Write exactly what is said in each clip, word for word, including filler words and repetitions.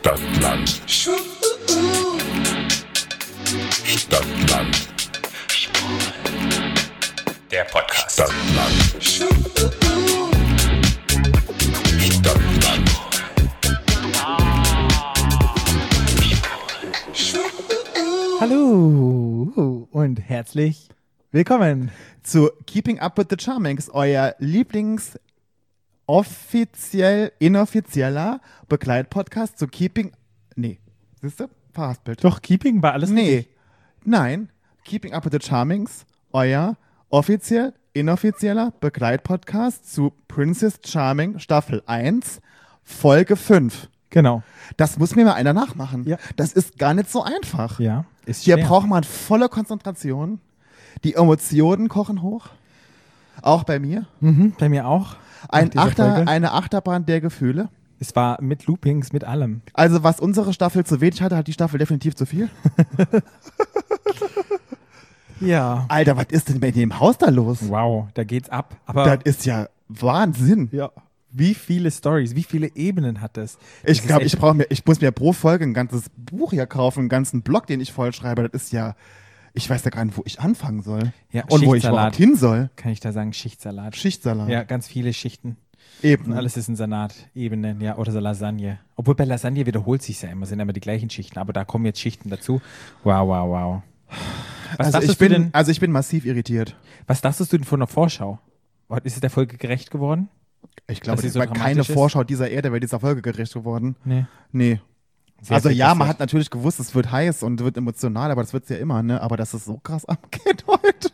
Stadtland. Stadtland. Der Podcast. Stadtland. Stadtland. Hallo und herzlich willkommen zu Keeping Up with the Charmings, euer Lieblings offiziell inoffizieller Begleitpodcast zu Keeping, nee, siehst du, Verhaspelt. Doch, Keeping war alles Nee, richtig. nein, Keeping Up with the Charmings, euer offiziell inoffizieller Begleitpodcast zu Princess Charming Staffel eins, Folge fünf. Genau. Das muss mir mal einer nachmachen. Ja. Das ist gar nicht so einfach. Ja, ist Hier schwer. braucht man volle Konzentration. Die Emotionen kochen hoch. Auch bei mir. Mhm, bei mir auch. Ein Nach dieser Achter, Folge. eine Achterbahn der Gefühle. Es war mit Loopings, mit allem. Also was unsere Staffel zu wenig hatte, hat die Staffel definitiv zu viel. Ja. Alter, was ist denn bei dem Haus da los? Wow, da geht's ab. Aber Das ist ja Wahnsinn. ja, wie viele Stories, wie viele Ebenen hat das? Ich Das glaube, ist ich brauche mir, ich muss mir pro Folge ein ganzes Buch hier kaufen, einen ganzen Blog, den ich vollschreibe. Das ist ja, ich weiß ja gar nicht, wo ich anfangen soll. Ja, Und wo ich Schichtsalat. überhaupt hin soll. Kann ich da sagen, Schichtsalat. Schichtsalat. Ja, ganz viele Schichten. Eben. Und alles ist ein Salat, Ebenen, ja, oder so Lasagne. Obwohl bei Lasagne wiederholt sich ja immer, sind immer die gleichen Schichten, aber da kommen jetzt Schichten dazu. Wow, wow, wow. Was Also dachtest ich, bin, du denn, also ich bin massiv irritiert. was dachtest du denn von der Vorschau? Ist es der Folge gerecht geworden? Ich glaube, Dass sie es so war keine dramatisch ist? Vorschau dieser Erde wäre dieser Folge gerecht geworden. Nee. Nee. Sehr also ja, man depressiv. hat natürlich gewusst, es wird heiß und wird emotional, aber das wird es ja immer, ne? Aber dass es so krass abgeht heute.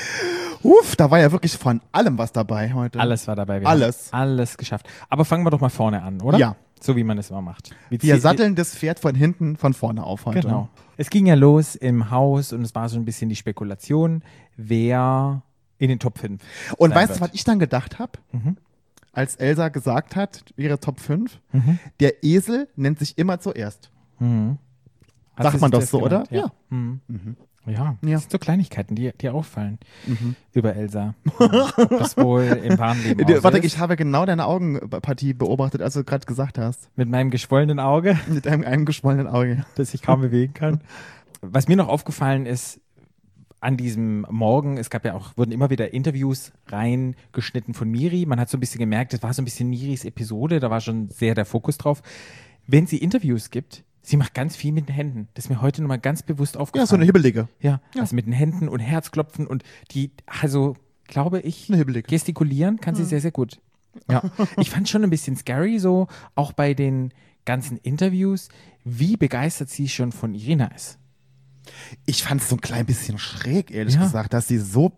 Uff, da war ja wirklich von allem was dabei heute. Alles war dabei. Wir Alles. haben Alles geschafft. Aber fangen wir doch mal vorne an, oder? Ja. So wie man es immer macht. Wie Wir zie- satteln das Pferd von hinten, von vorne auf heute. Genau. Es ging ja los im Haus und es war so ein bisschen die Spekulation, wer in den Top fünf Und sein weißt du, wird. was ich dann gedacht habe? Mhm. Als Elsa gesagt hat, ihre Top fünf, Mhm. der Esel nennt sich immer zuerst. Mhm. Hat Sagt sie man sich doch das so, oder? gemeint? Ja. Mhm. Ja, Ja. das sind so Kleinigkeiten, die dir auffallen Mhm. über Elsa. Ob das wohl im wahren Leben auch so Warte, ist. ich habe genau deine Augenpartie beobachtet, als du gerade gesagt hast. Mit meinem geschwollenen Auge, Mit einem, einem geschwollenen Auge. das ich kaum bewegen kann. Was mir noch aufgefallen ist, an diesem Morgen, es gab ja auch, wurden immer wieder Interviews reingeschnitten von Miri. Man hat so ein bisschen gemerkt, das war so ein bisschen Miris Episode, da war schon sehr der Fokus drauf. Wenn sie Interviews gibt, sie macht ganz viel mit den Händen. Das ist mir heute nochmal ganz bewusst aufgefallen. Ja, so eine Hibbelige. Ja, also mit den Händen und Herzklopfen und die, also glaube ich, Eine Hibbelige. gestikulieren kann sie sehr, sehr gut. Ja, ich fand schon ein bisschen scary so, auch bei den ganzen Interviews, wie begeistert sie schon von Irina ist. Ich fand es so ein klein bisschen schräg, ehrlich Ja. gesagt, dass sie so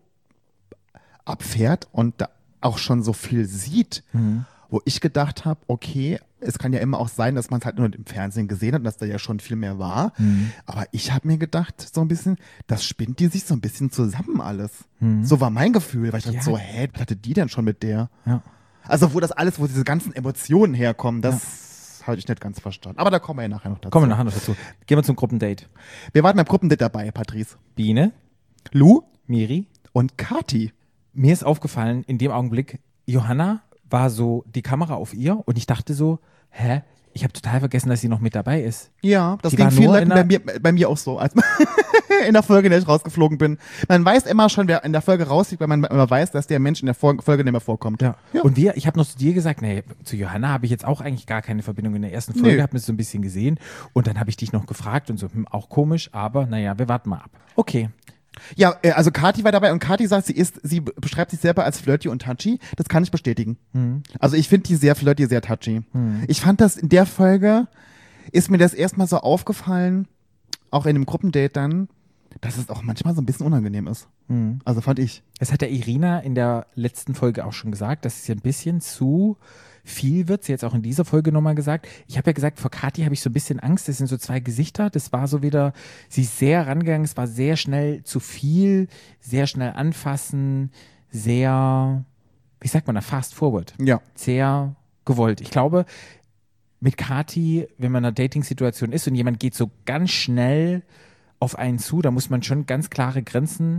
abfährt und da auch schon so viel sieht, Mhm. wo ich gedacht habe, okay, es kann ja immer auch sein, dass man es halt nur im Fernsehen gesehen hat und dass da ja schon viel mehr war. Mhm. Aber ich habe mir gedacht, so ein bisschen, das spinnt die sich so ein bisschen zusammen alles. Mhm. So war mein Gefühl, weil ich dachte Ja. so, hä, was hatte die denn schon mit der? Ja. Also wo das alles, wo diese ganzen Emotionen herkommen, das habe ich nicht ganz verstanden. Aber da kommen wir ja nachher noch dazu. Kommen wir nachher noch dazu. Gehen wir zum Gruppendate. Wir waren beim Gruppendate dabei, Patrice. Biene, Lou Miri. und Kati. Mir ist aufgefallen, in dem Augenblick, Johanna war so die Kamera auf ihr und ich dachte so, hä? Ich habe total vergessen, dass sie noch mit dabei ist. Ja, das Die ging war vielen nur Leuten in bei der- mir, bei mir auch so. Als in der Folge, in der ich rausgeflogen bin. Man weiß immer schon, wer in der Folge rausfliegt, weil man immer weiß, dass der Mensch in der Vor- Folge nicht mehr vorkommt. Ja. Ja. Und wir, ich habe noch zu dir gesagt, nee, zu Johanna habe ich jetzt auch eigentlich gar keine Verbindung in der ersten Folge, Nö. habe mir so ein bisschen gesehen und dann habe ich dich noch gefragt und so, hm, auch komisch, aber naja, wir warten mal ab. Okay. Ja, äh, also Kati war dabei und Kati sagt, sie ist, sie beschreibt sich selber als flirty und touchy. Das kann ich bestätigen. Hm. Also ich finde die sehr flirty, sehr touchy. Ich fand das in der Folge, ist mir das erstmal so aufgefallen, auch in dem Gruppendate dann, dass es auch manchmal so ein bisschen unangenehm ist. Hm. Also fand ich. Das hat der Irina in der letzten Folge auch schon gesagt, dass es ja ein bisschen zu viel wird. Sie hat es auch in dieser Folge nochmal gesagt. Ich habe ja gesagt, vor Kathi habe ich so ein bisschen Angst. Das sind so zwei Gesichter. Das war so wieder, sie ist sehr rangegangen. Es war sehr schnell zu viel, sehr schnell anfassen, sehr, wie sagt man da, fast forward. Ja. Sehr gewollt. Ich glaube, mit Kathi, wenn man in einer Dating-Situation ist und jemand geht so ganz schnell auf einen zu, da muss man schon ganz klare Grenzen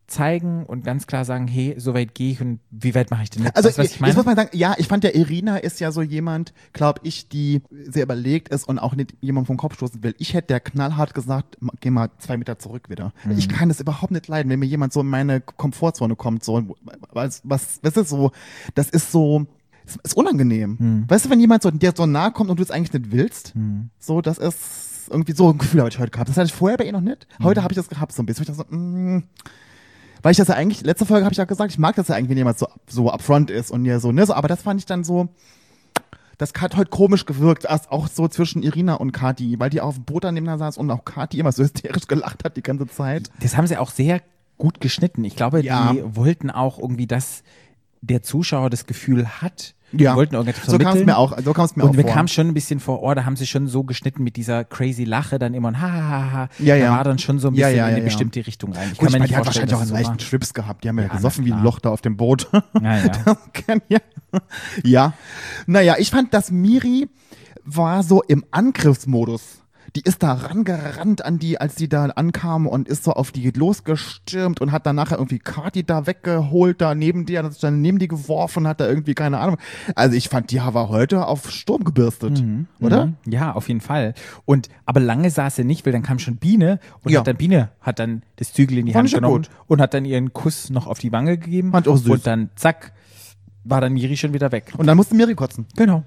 zeigen und ganz klar sagen, hey, so weit gehe ich und wie weit mache ich denn jetzt? Also Weißt du, was ich meine? jetzt muss man sagen, ja, ich fand ja, Irina ist ja so jemand, glaube ich, die sehr überlegt ist und auch nicht jemand vom Kopf stoßen will. Ich hätte der knallhart gesagt, ma- geh mal zwei Meter zurück wieder. Mhm. Ich kann das überhaupt nicht leiden, wenn mir jemand so in meine Komfortzone kommt, so, was, was, was ist so, das ist so, das ist unangenehm. Mhm. Weißt du, wenn jemand so dir so nahe kommt und du es eigentlich nicht willst, Mhm. so, das ist irgendwie so ein Gefühl, habe ich heute gehabt. Das hatte ich vorher bei ihr noch nicht. Mhm. Heute habe ich das gehabt, so ein bisschen. Ich dachte so, mm, weil ich das ja eigentlich, letzte Folge habe ich ja gesagt, ich mag das ja eigentlich, wenn jemand so, so upfront ist und mir so, ne, so, aber das fand ich dann so, das hat heute komisch gewirkt, erst auch so zwischen Irina und Kathi, weil die auf dem Boot daneben da saß und auch Kathi immer so hysterisch gelacht hat die ganze Zeit. Das haben sie auch sehr gut geschnitten. Ich glaube, Ja. die wollten auch irgendwie, dass der Zuschauer das Gefühl hat, die Ja, wollten irgendetwas so kam es vermitteln. mir auch, so kam es mir Und auch mir vor. kam schon ein bisschen vor, oh, da haben sie schon so geschnitten mit dieser crazy Lache dann immer ein ha, ha, ha, ha. Ja, ja. Da war dann schon so ein Ja, bisschen ja, in ja, eine ja. bestimmte Richtung rein. Ich Gut, kann mir ich meine, nicht die hat vorstellen, wahrscheinlich auch dass einen es so leichten Schwips gehabt. Die haben ja, Ja, gesoffen na wie ein klar. Loch da auf dem Boot. war. Ja, ja. Das kann ja. Ja. Naja, ich fand, dass Miri war so im Angriffsmodus. Die ist da rangerannt an die, als die da ankam und ist so auf die losgestürmt und hat dann nachher irgendwie Kathi da weggeholt, da neben die, hat sich dann neben die geworfen und hat da irgendwie, keine Ahnung. Also ich fand, die war heute auf Sturm gebürstet, oder? Mhm. Ja, auf jeden Fall. Und aber lange saß sie nicht, weil dann kam schon Biene und Ja. hat dann Biene hat dann das Zügel in die Fand Hand ich ja genommen gut. und hat dann ihren Kuss noch auf die Wange gegeben. Fand ich auch süß. Und dann zack, war dann Miri schon wieder weg. Und dann musste Miri kotzen. Genau.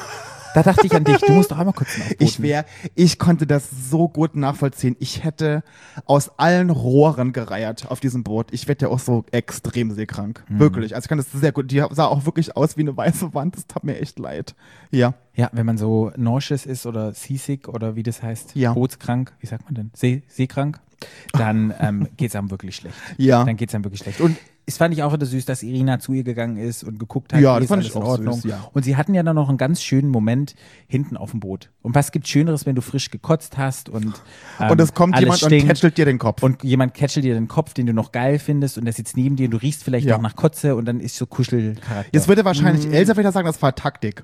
Da dachte ich an dich, du musst doch einmal kurz nachboten. Ich wäre, ich konnte das so gut nachvollziehen. Ich hätte aus allen Rohren gereiert auf diesem Boot. Ich werde ja auch so extrem seekrank. Mhm. Wirklich. Also ich kann das sehr gut. Die sah auch wirklich aus wie eine weiße Wand. Das tat mir echt leid. Ja. Ja, wenn man so nauseous ist oder seasick oder wie das heißt, Ja. bootskrank, wie sagt man denn, See, seekrank, dann ähm, geht es einem wirklich schlecht. Ja. Dann geht es einem wirklich schlecht. Und es fand ich auch wieder süß, dass Irina zu ihr gegangen ist und geguckt hat, Ja, wie das ist fand alles ich in auch Ordnung. süß, ja. Und sie hatten ja dann noch einen ganz schönen Moment hinten auf dem Boot. Und was gibt Schöneres, wenn du frisch gekotzt hast und ähm, Und es kommt alles jemand stinkt und catchelt dir den Kopf. und jemand catchelt dir den Kopf, den du noch geil findest und der sitzt neben dir und du riechst vielleicht Ja. noch nach Kotze und dann ist so Kuschelcharakter. Jetzt würde wahrscheinlich Elsa wieder sagen, das war Taktik.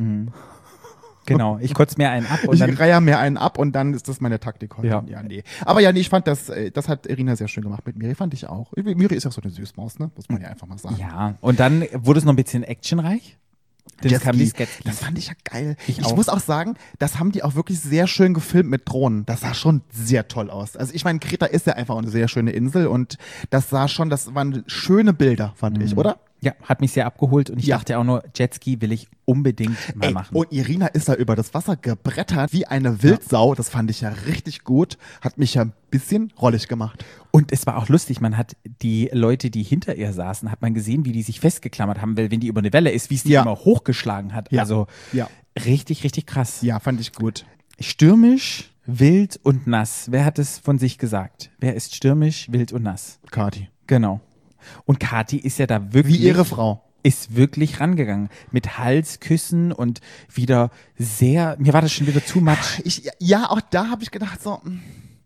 Genau, ich kotze mir einen ab und Ich dann reihe mir einen ab und dann ist das meine Taktik heute. Ja. ja, nee. Aber ja, nee, ich fand das, äh, das hat Irina sehr schön gemacht mit Miri, fand ich auch. Miri ist ja so eine Süßmaus, ne? Muss man ja einfach mal sagen. ja, und dann wurde es noch ein bisschen actionreich. Denn es kam die Jetski, Sketchskis. das fand ich ja geil. Ich Ich, auch. muss auch sagen, das haben die auch wirklich sehr schön gefilmt mit Drohnen. Das sah schon sehr toll aus. Also ich meine, Kreta ist ja einfach eine sehr schöne Insel und das sah schon, das waren schöne Bilder, fand ich, oder? Ja, hat mich sehr abgeholt und ich Ja. dachte auch nur, Jetski will ich unbedingt mal Ey, machen. und Irina ist da über das Wasser gebrettert wie eine Wildsau. Das fand ich ja richtig gut. Hat mich ja ein bisschen rollig gemacht. Und es war auch lustig, man hat die Leute, die hinter ihr saßen, hat man gesehen, wie die sich festgeklammert haben, weil wenn die über eine Welle ist, wie es die Ja. immer hochgeschlagen hat. Ja. Also Ja. richtig, richtig krass. Ja, fand ich gut. Stürmisch, wild und nass. Wer hat es von sich gesagt? Wer ist stürmisch, wild und nass? Kati. Genau. Und Kathi ist ja da wirklich. Wie ihre Frau. Ist wirklich rangegangen. Mit Halsküssen und wieder sehr, mir war das schon wieder too much. Ich, ja, auch da habe ich gedacht, so, mm,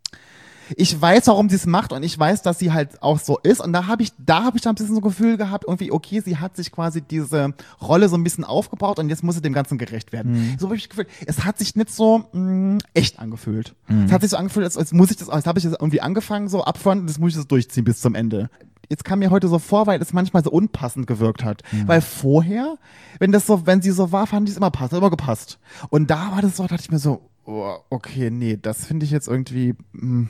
ich weiß, warum sie es macht und ich weiß, dass sie halt auch so ist. Und da habe ich, da habe ich dann ein bisschen so ein Gefühl gehabt, irgendwie, okay, sie hat sich quasi diese Rolle so ein bisschen aufgebaut und jetzt muss sie dem Ganzen gerecht werden. So habe ich gefühlt, es hat sich nicht so mh, echt angefühlt. Es hat sich so angefühlt, als, als muss ich das, als habe ich das irgendwie angefangen, so upfront, und jetzt muss ich das durchziehen bis zum Ende. Jetzt kam mir heute so vor, weil es manchmal so unpassend gewirkt hat. Weil vorher, wenn das so, wenn sie so war, fand ich es immer passend, immer gepasst. Und da war das so, dachte ich mir so, oh, okay, nee, das finde ich jetzt irgendwie, mh,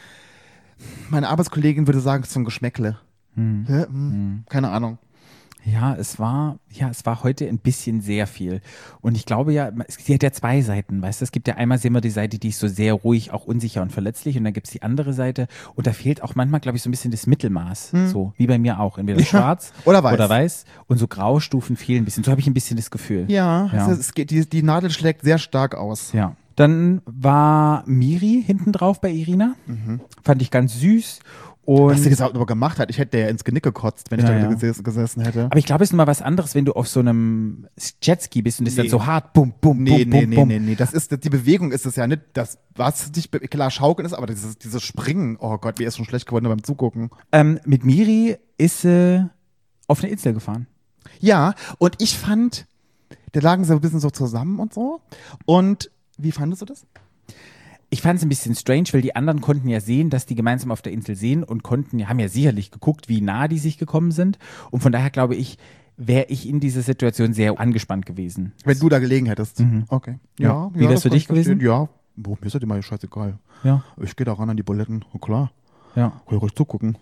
meine Arbeitskollegin würde sagen, zum Geschmäckle. Hä? Hm, Keine Ahnung. Ja, es war, ja, es war heute ein bisschen sehr viel. Und ich glaube ja, es- sie hat ja zwei Seiten, weißt du, es gibt ja einmal sehen wir die Seite, die ist so sehr ruhig, auch unsicher und verletzlich und dann gibt es die andere Seite und da fehlt auch manchmal, glaube ich, so ein bisschen das Mittelmaß, so, wie bei mir auch, entweder schwarz oder weiß. oder weiß und so Graustufen fehlen ein bisschen, so habe ich ein bisschen das Gefühl. Ja, Ja. Es, es geht, die, die Nadel schlägt sehr stark aus. Ja. Dann war Miri hinten drauf bei Irina, fand ich ganz süß. Und Was sie das aber gemacht hat, ich hätte ja ins Genick gekotzt, wenn ich Ja, da ja. geses gesessen hätte. aber ich glaube, es ist nochmal was anderes, wenn du auf so einem Jetski bist und das Nee. dann so hart, bum, bum, Nee, bum, nee, bum, nee, bum. nee, nee. Das ist, die Bewegung ist es ja nicht, das, was dich, be- klar, schaukeln ist, aber dieses, dieses Springen, oh Gott, mir ist schon schlecht geworden beim Zugucken. Ähm, mit Miri ist sie auf eine Insel gefahren. Ja, und ich fand, da lagen sie ein bisschen so zusammen und so. Und wie fandest du das? ich fand es ein bisschen strange, weil die anderen konnten ja sehen, dass die gemeinsam auf der Insel sehen und konnten, haben ja sicherlich geguckt, wie nah die sich gekommen sind. Und von daher glaube ich, wäre ich in dieser Situation sehr angespannt gewesen. Wenn du da gelegen hättest. Mhm. Okay. Ja. Ja, Wie wär's das für kann dich ich verstehen. gewesen? Ja, boah, mir ist das immer scheißegal. Ja. Ich gehe da ran an die Buletten. Oh, klar. Ja. Kann ich ruhig zugucken.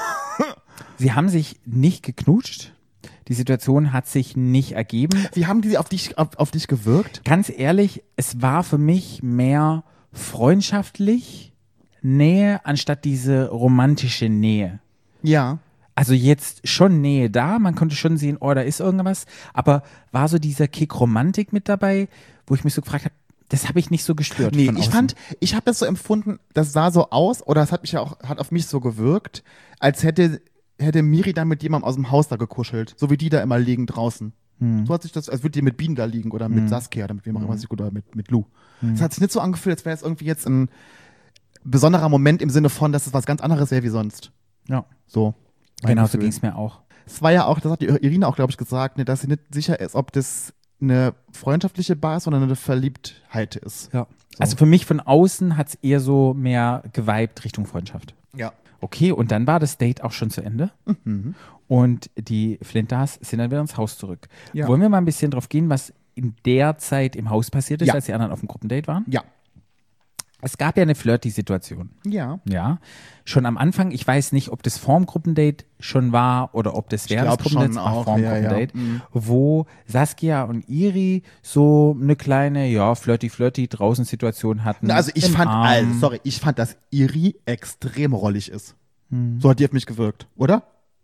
Sie haben sich nicht geknutscht. Die Situation hat sich nicht ergeben. Wie haben die auf dich, auf, auf dich gewirkt? Ganz ehrlich, es war für mich mehr freundschaftlich Nähe anstatt diese romantische Nähe. Ja. Also jetzt schon Nähe da, man konnte schon sehen, oh, da ist irgendwas, aber war so dieser Kick Romantik mit dabei, wo ich mich so gefragt habe, das habe ich nicht so gespürt. Nee, von ich außen. fand, ich habe das so empfunden, das sah so aus, oder es hat mich ja auch, hat auf mich so gewirkt, als hätte, hätte Miri da mit jemandem aus dem Haus da gekuschelt, so wie die da immer liegen draußen. Hm. So hat sich das, als würde die mit Bienen da liegen oder mit Hm. Saskia oder mit wem auch immer, Hm. oder mit, mit Lou. Es Hm. hat sich nicht so angefühlt, als wäre es irgendwie jetzt ein besonderer Moment im Sinne von, dass es was ganz anderes wäre wie sonst. Ja, So. mein genau so Gefühl. ging es mir auch. Es war ja auch, das hat die Irina auch, glaube ich, gesagt, ne, dass sie nicht sicher ist, ob das eine freundschaftliche Bar ist, sondern eine Verliebtheit ist. Ja. So. Also für mich von außen hat es eher so mehr geweibt Richtung Freundschaft. Ja. Okay, und dann war das Date auch schon zu Ende. Mhm. Und die Flinters sind dann wieder ins Haus zurück. Ja. Wollen wir mal ein bisschen drauf gehen, was in der Zeit im Haus passiert ist, Ja. als die anderen auf dem Gruppendate waren? Ja. Es gab ja eine Flirty-Situation. Ja. Ja, schon am Anfang, ich weiß nicht, ob das vorm Gruppendate schon war oder ob das Ich während des glaub schon Gruppendates, auch, vorm ja, ja. Gruppendate, Mhm. wo Saskia und Iri so eine kleine, ja, flirty-flirty draußen Situation hatten. Na, also ich im fand, Arm. also, sorry, ich fand, dass Iri extrem rollig ist. Hm. So hat die auf mich gewirkt, oder?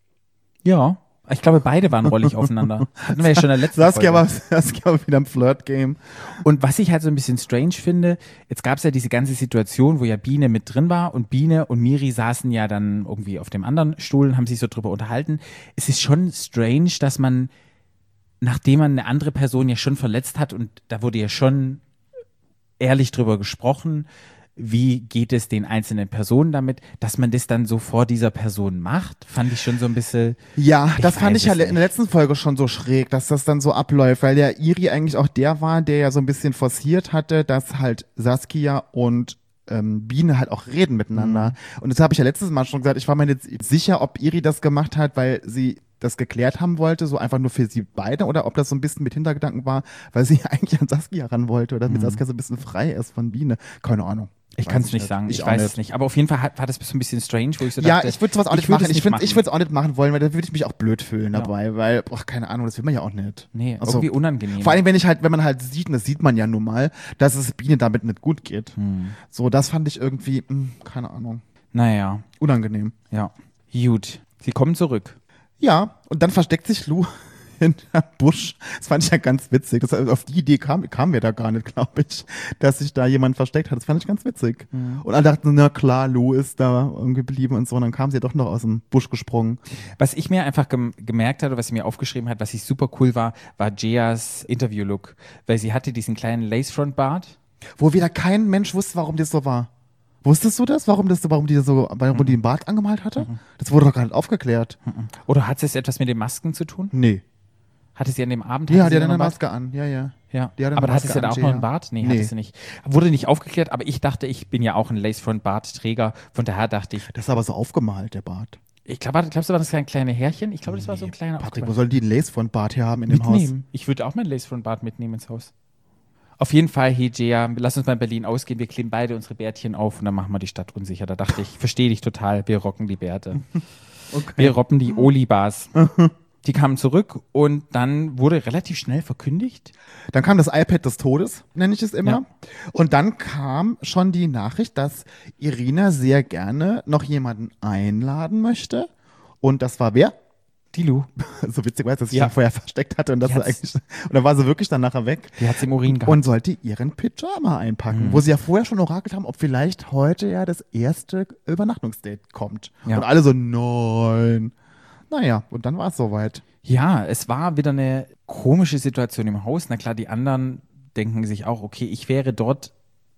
Ja, ich glaube, beide waren rollig aufeinander. Hatten wir ja schon in der letzten Saskia Folge. war, Saskia war wieder im Flirt-Game. Und was ich halt so ein bisschen strange finde, jetzt gab es ja diese ganze Situation, wo ja Biene mit drin war und Biene und Miri saßen ja dann irgendwie auf dem anderen Stuhl und haben sich so drüber unterhalten. Es ist schon strange, dass man, nachdem man eine andere Person ja schon verletzt hat und da wurde ja schon ehrlich drüber gesprochen, wie geht es den einzelnen Personen damit, dass man das dann so vor dieser Person macht, fand ich schon so ein bisschen. Ja, Ich das fand weiß ich ja es in der nicht. letzten Folge schon so schräg, dass das dann so abläuft, weil der Iri eigentlich auch der war, der ja so ein bisschen forciert hatte, dass halt Saskia und ähm, Biene halt auch reden miteinander. Mhm. Und das habe ich ja letztes Mal schon gesagt, ich war mir jetzt sicher, ob Iri das gemacht hat, weil sie das geklärt haben wollte, so einfach nur für sie beide, oder ob das so ein bisschen mit Hintergedanken war, weil sie eigentlich an Saskia ran wollte oder mit Mhm. Saskia so ein bisschen frei ist von Biene. Keine Ahnung. Ich Weiß kann es ich nicht nicht. sagen, Ich ich, auch weiß nicht. es nicht. Aber auf jeden Fall hat, war das so ein bisschen strange, wo ich so Ja, dachte, ich würde sowas auch nicht ich würd machen. es Ich würde machen. ich würde es auch nicht machen wollen, weil da würde ich mich auch blöd fühlen Ja. dabei, weil, ach, keine Ahnung, das will man ja auch nicht. Nee, Also, irgendwie unangenehm. Vor allem, wenn ich halt, wenn man halt sieht, und das sieht man ja nun mal, dass es Biene damit nicht gut geht. Hm. So, das fand ich irgendwie, mh, keine Ahnung, Naja, unangenehm. ja. Gut. Sie kommen zurück. Ja, und dann versteckt sich Lou hinter Busch. Das fand ich ja ganz witzig. Das, auf die Idee kam, kam mir da gar nicht, glaube ich, dass sich da jemand versteckt hat. Das fand ich ganz witzig. Mhm. Und alle dachten, na klar, Lou ist da geblieben und so. Und dann kam sie ja doch noch aus dem Busch gesprungen. Was ich mir einfach gem gemerkt hatte, was sie mir aufgeschrieben hat, was ich super cool war, war Jeas Interview-Look. Weil sie hatte diesen kleinen Lace-Front-Bart. Wo wieder kein Mensch wusste, warum das so war. Wusstest du das? Warum das, warum die so, warum die den Bart angemalt hatte? Das wurde doch gar nicht aufgeklärt. Oder hat es etwas mit den Masken zu tun? Nee. Hatte sie an dem Abend? Ja, hatte die sie hat noch eine einen Bart? Maske an. Ja, ja. Ja, Die hat eine aber hatte Maske sie da an, auch noch einen Jaya. Bart? Nee, Nee. hatte sie nicht. Wurde nicht aufgeklärt, aber ich dachte, ich bin ja auch ein Lace-Front-Bart-Träger. Von daher dachte ich, Das ist aber so aufgemalt, der Bart. ich glaube, glaubst du, war das kein kleine Härchen? Ich glaube, das war so ein kleiner Patrick, wo aufgemalt. soll die einen Lace-Front-Bart hier haben in dem Haus? Mitnehmen. Ich würde auch meinen Lace-Front-Bart mitnehmen ins Haus. Auf jeden Fall, hey Jaya, lass uns mal in Berlin ausgehen. Wir kleben beide unsere Bärtchen auf und dann machen wir die Stadt unsicher. Da dachte ich, verstehe dich total. Wir rocken die Bärte. Okay. Wir roppen die Olibars. Die kamen zurück und dann wurde relativ schnell verkündigt. Dann kam das iPad des Todes, nenne ich es immer. Ja. Und dann kam schon die Nachricht, dass Irina sehr gerne noch jemanden einladen möchte. Und das war wer? Die Lu. So witzig, weißt du, dass ich Ja. ihn vorher versteckt hatte und das Die war hat's- eigentlich. Und dann war sie wirklich dann nachher weg. Die hat es im Urin gehabt. Und sollte ihren Pyjama einpacken, Mhm. wo sie ja vorher schon orakelt haben, ob vielleicht heute ja das erste Übernachtungsdate kommt. Ja. Und alle so, nein. Naja, und dann war es soweit. Ja, es war wieder eine komische Situation im Haus. Na klar, die anderen denken sich auch, okay, ich wäre dort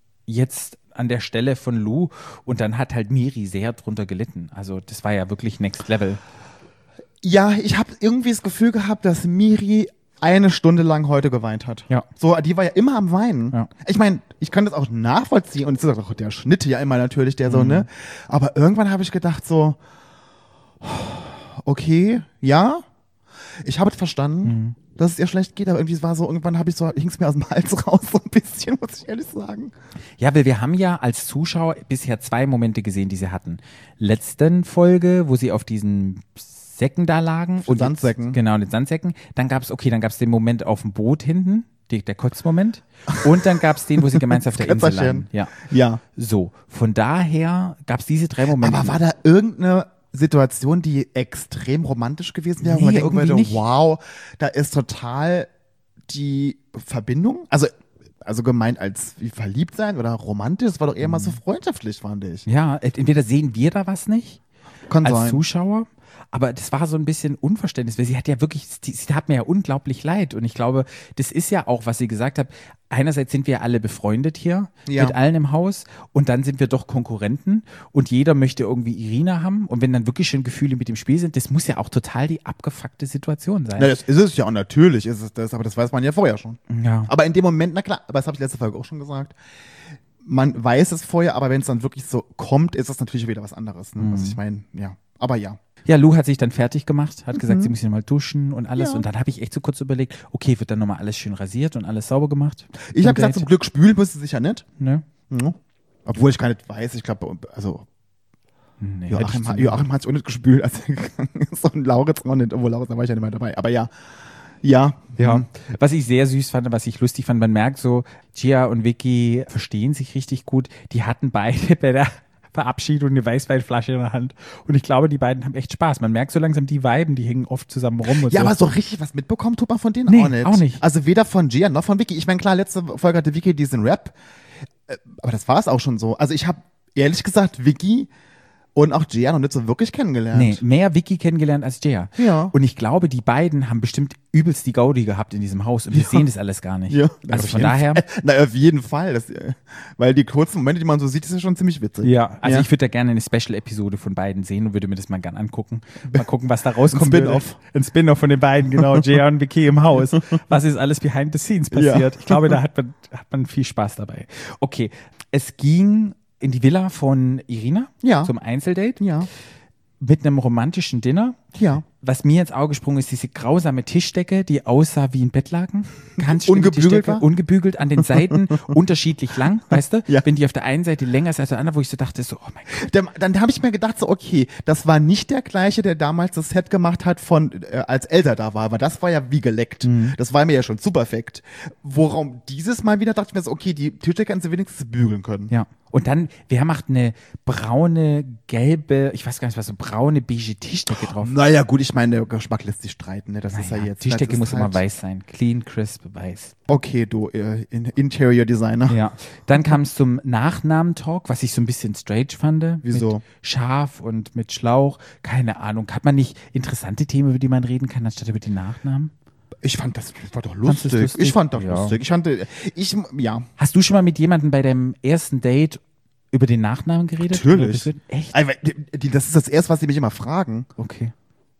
jetzt an der Stelle von Lu und dann hat halt Miri sehr drunter gelitten. Also das war ja wirklich Next Level. Ja, ich habe irgendwie das Gefühl gehabt, dass Miri eine Stunde lang heute geweint hat. Ja. So, die war ja immer am Weinen. Ja. Ich meine, ich kann das auch nachvollziehen und es ist auch der Schnitt ja immer natürlich, der so, Mhm. ne? Aber irgendwann habe ich gedacht so, okay, ja, ich habe es verstanden, Mhm. dass es ihr schlecht geht, aber irgendwie es war so, irgendwann habe ich so, hing es mir aus dem Hals raus, so ein bisschen, muss ich ehrlich sagen. Ja, weil wir haben ja als Zuschauer bisher zwei Momente gesehen, die sie hatten. Letzten Folge, wo sie auf diesen Säcken da lagen. Und Sandsäcken. Jetzt, genau, den Sandsäcken. Dann gab's okay, dann gab's den Moment auf dem Boot hinten, die, der Kotzmoment. Und dann gab's den, wo sie gemeinsam auf der Insel Kötterchen. lagen. Ja. Ja. So, von daher gab's diese drei Momente. Aber war da irgendeine Situation, die extrem romantisch gewesen wäre, wo Nee, man denken irgendwie würde, nicht. wow, da ist total die Verbindung, also, also gemeint als wie verliebt sein oder romantisch, das war doch eher mal so freundschaftlich, fand ich. Ja, entweder sehen wir da was nicht Kann als sein. Zuschauer, aber das war so ein bisschen Unverständnis, weil sie hat ja wirklich, die, sie tat mir ja unglaublich leid und ich glaube, das ist ja auch, was sie gesagt hat, einerseits sind wir ja alle befreundet hier Ja. mit allen im Haus und dann sind wir doch Konkurrenten und jeder möchte irgendwie Irina haben und wenn dann wirklich schon Gefühle mit dem Spiel sind, das muss ja auch total die abgefuckte Situation sein. Na, das ist es ja auch, natürlich ist es das, aber das weiß man ja vorher schon. Ja. Aber in dem Moment, na klar, aber das habe ich letzte Folge auch schon gesagt, man weiß es vorher, aber wenn es dann wirklich so kommt, ist es natürlich wieder was anderes. Ne? Mhm. Was ich meine, ja, aber ja. Ja, Lou hat sich dann fertig gemacht, hat gesagt, sie muss nochmal duschen und alles. Mhm. Ja. Und dann habe ich echt so kurz überlegt, okay, wird dann nochmal alles schön rasiert und alles sauber gemacht? Ich Zum habe gesagt, Date? zum Glück spülen müsste sich ja nicht. Ne? Ja. Obwohl ich gar nicht weiß, ich glaube, also Nee, Joachim, hätte ich hat- so- Joachim hat es auch nicht gespült, als er gegangen ist. Und Lauritz auch nicht, obwohl Lauritz, da war ich ja nicht mehr dabei. Aber ja, ja. Ja, was ich sehr süß fand, was ich lustig fand, man merkt so, Gia und Vicky verstehen sich richtig gut. Die hatten beide bei der Verabschiedung eine Weißweinflasche in der Hand. Und ich glaube, die beiden haben echt Spaß. Man merkt so langsam, die Weiben, die hängen oft zusammen rum. Und Ja, so. aber so richtig was mitbekommen tut man von denen Nee, auch nicht. auch nicht. Also weder von Gia noch von Vicky. Ich meine, klar, letzte Folge hatte Vicky diesen Rap. Äh, Aber das war es auch schon so. Also ich habe ehrlich gesagt Vicky und auch Gia noch nicht so wirklich kennengelernt. Nee, mehr Vicky kennengelernt als Gia. Ja. Und ich glaube, die beiden haben bestimmt übelst die Gaudi gehabt in diesem Haus und wir Ja. sehen das alles gar nicht. Ja, Also auf von jeden daher. Fall. Na, auf jeden Fall. Das, äh, weil die kurzen Momente, die man so sieht, ist ja schon ziemlich witzig. Ja, also Ja. ich würde da gerne eine Special-Episode von beiden sehen und würde mir das mal gern angucken. Mal gucken, was da rauskommt. Ein Spin-off. Ein Spin-off von den beiden, genau. Gia und Vicky im Haus. Was ist alles behind the scenes passiert? Ja. Ich glaube, da hat man, hat man viel Spaß dabei. Okay, es ging in die Villa von Irina Ja. zum Einzeldate Ja. mit einem romantischen Dinner. Ja. Was mir ins Auge gesprungen ist, diese grausame Tischdecke, die aussah wie ein Bettlaken. Ganz schlimme Ungebügelt Tischdecke, war? ungebügelt, an den Seiten unterschiedlich lang, weißt du? Ja. Wenn die auf der einen Seite länger ist als der andere, wo ich so dachte, so, oh mein Gott. Dann, dann habe ich mir gedacht, so, okay, das war nicht der gleiche, der damals das Set gemacht hat, von äh, als Elsa da war, aber das war ja wie geleckt. Mhm. Das war mir ja schon super perfekt. Worum dieses Mal wieder dachte ich mir so, okay, die Tischdecke hätten sie wenigstens bügeln können. Ja. Und dann, wer macht eine braune, gelbe, ich weiß gar nicht was, so braune, beige Tischdecke drauf? Naja, gut, ich meine, der Geschmack lässt sich streiten, ne? Das ist ja Naja, jetzt. Tischdecke das ist muss halt, immer weiß sein. Clean, crisp, weiß. Okay, du äh, in, Interior Designer. Ja. Dann kam es zum Nachnamen-Talk, was ich so ein bisschen strange fand. Wieso? Mit Schaf und mit Schlauch. Keine Ahnung. Hat man nicht interessante Themen, über die man reden kann, anstatt über die Nachnamen? Ich fand das, das war doch Fandst lustig. du's lustig? Ich fand das Ja. lustig. Ich fand, ich, ja. Hast du schon mal mit jemandem bei deinem ersten Date über den Nachnamen geredet? Natürlich. Oder Echt? Also, die, die, das ist das Erste, was sie mich immer fragen. Okay.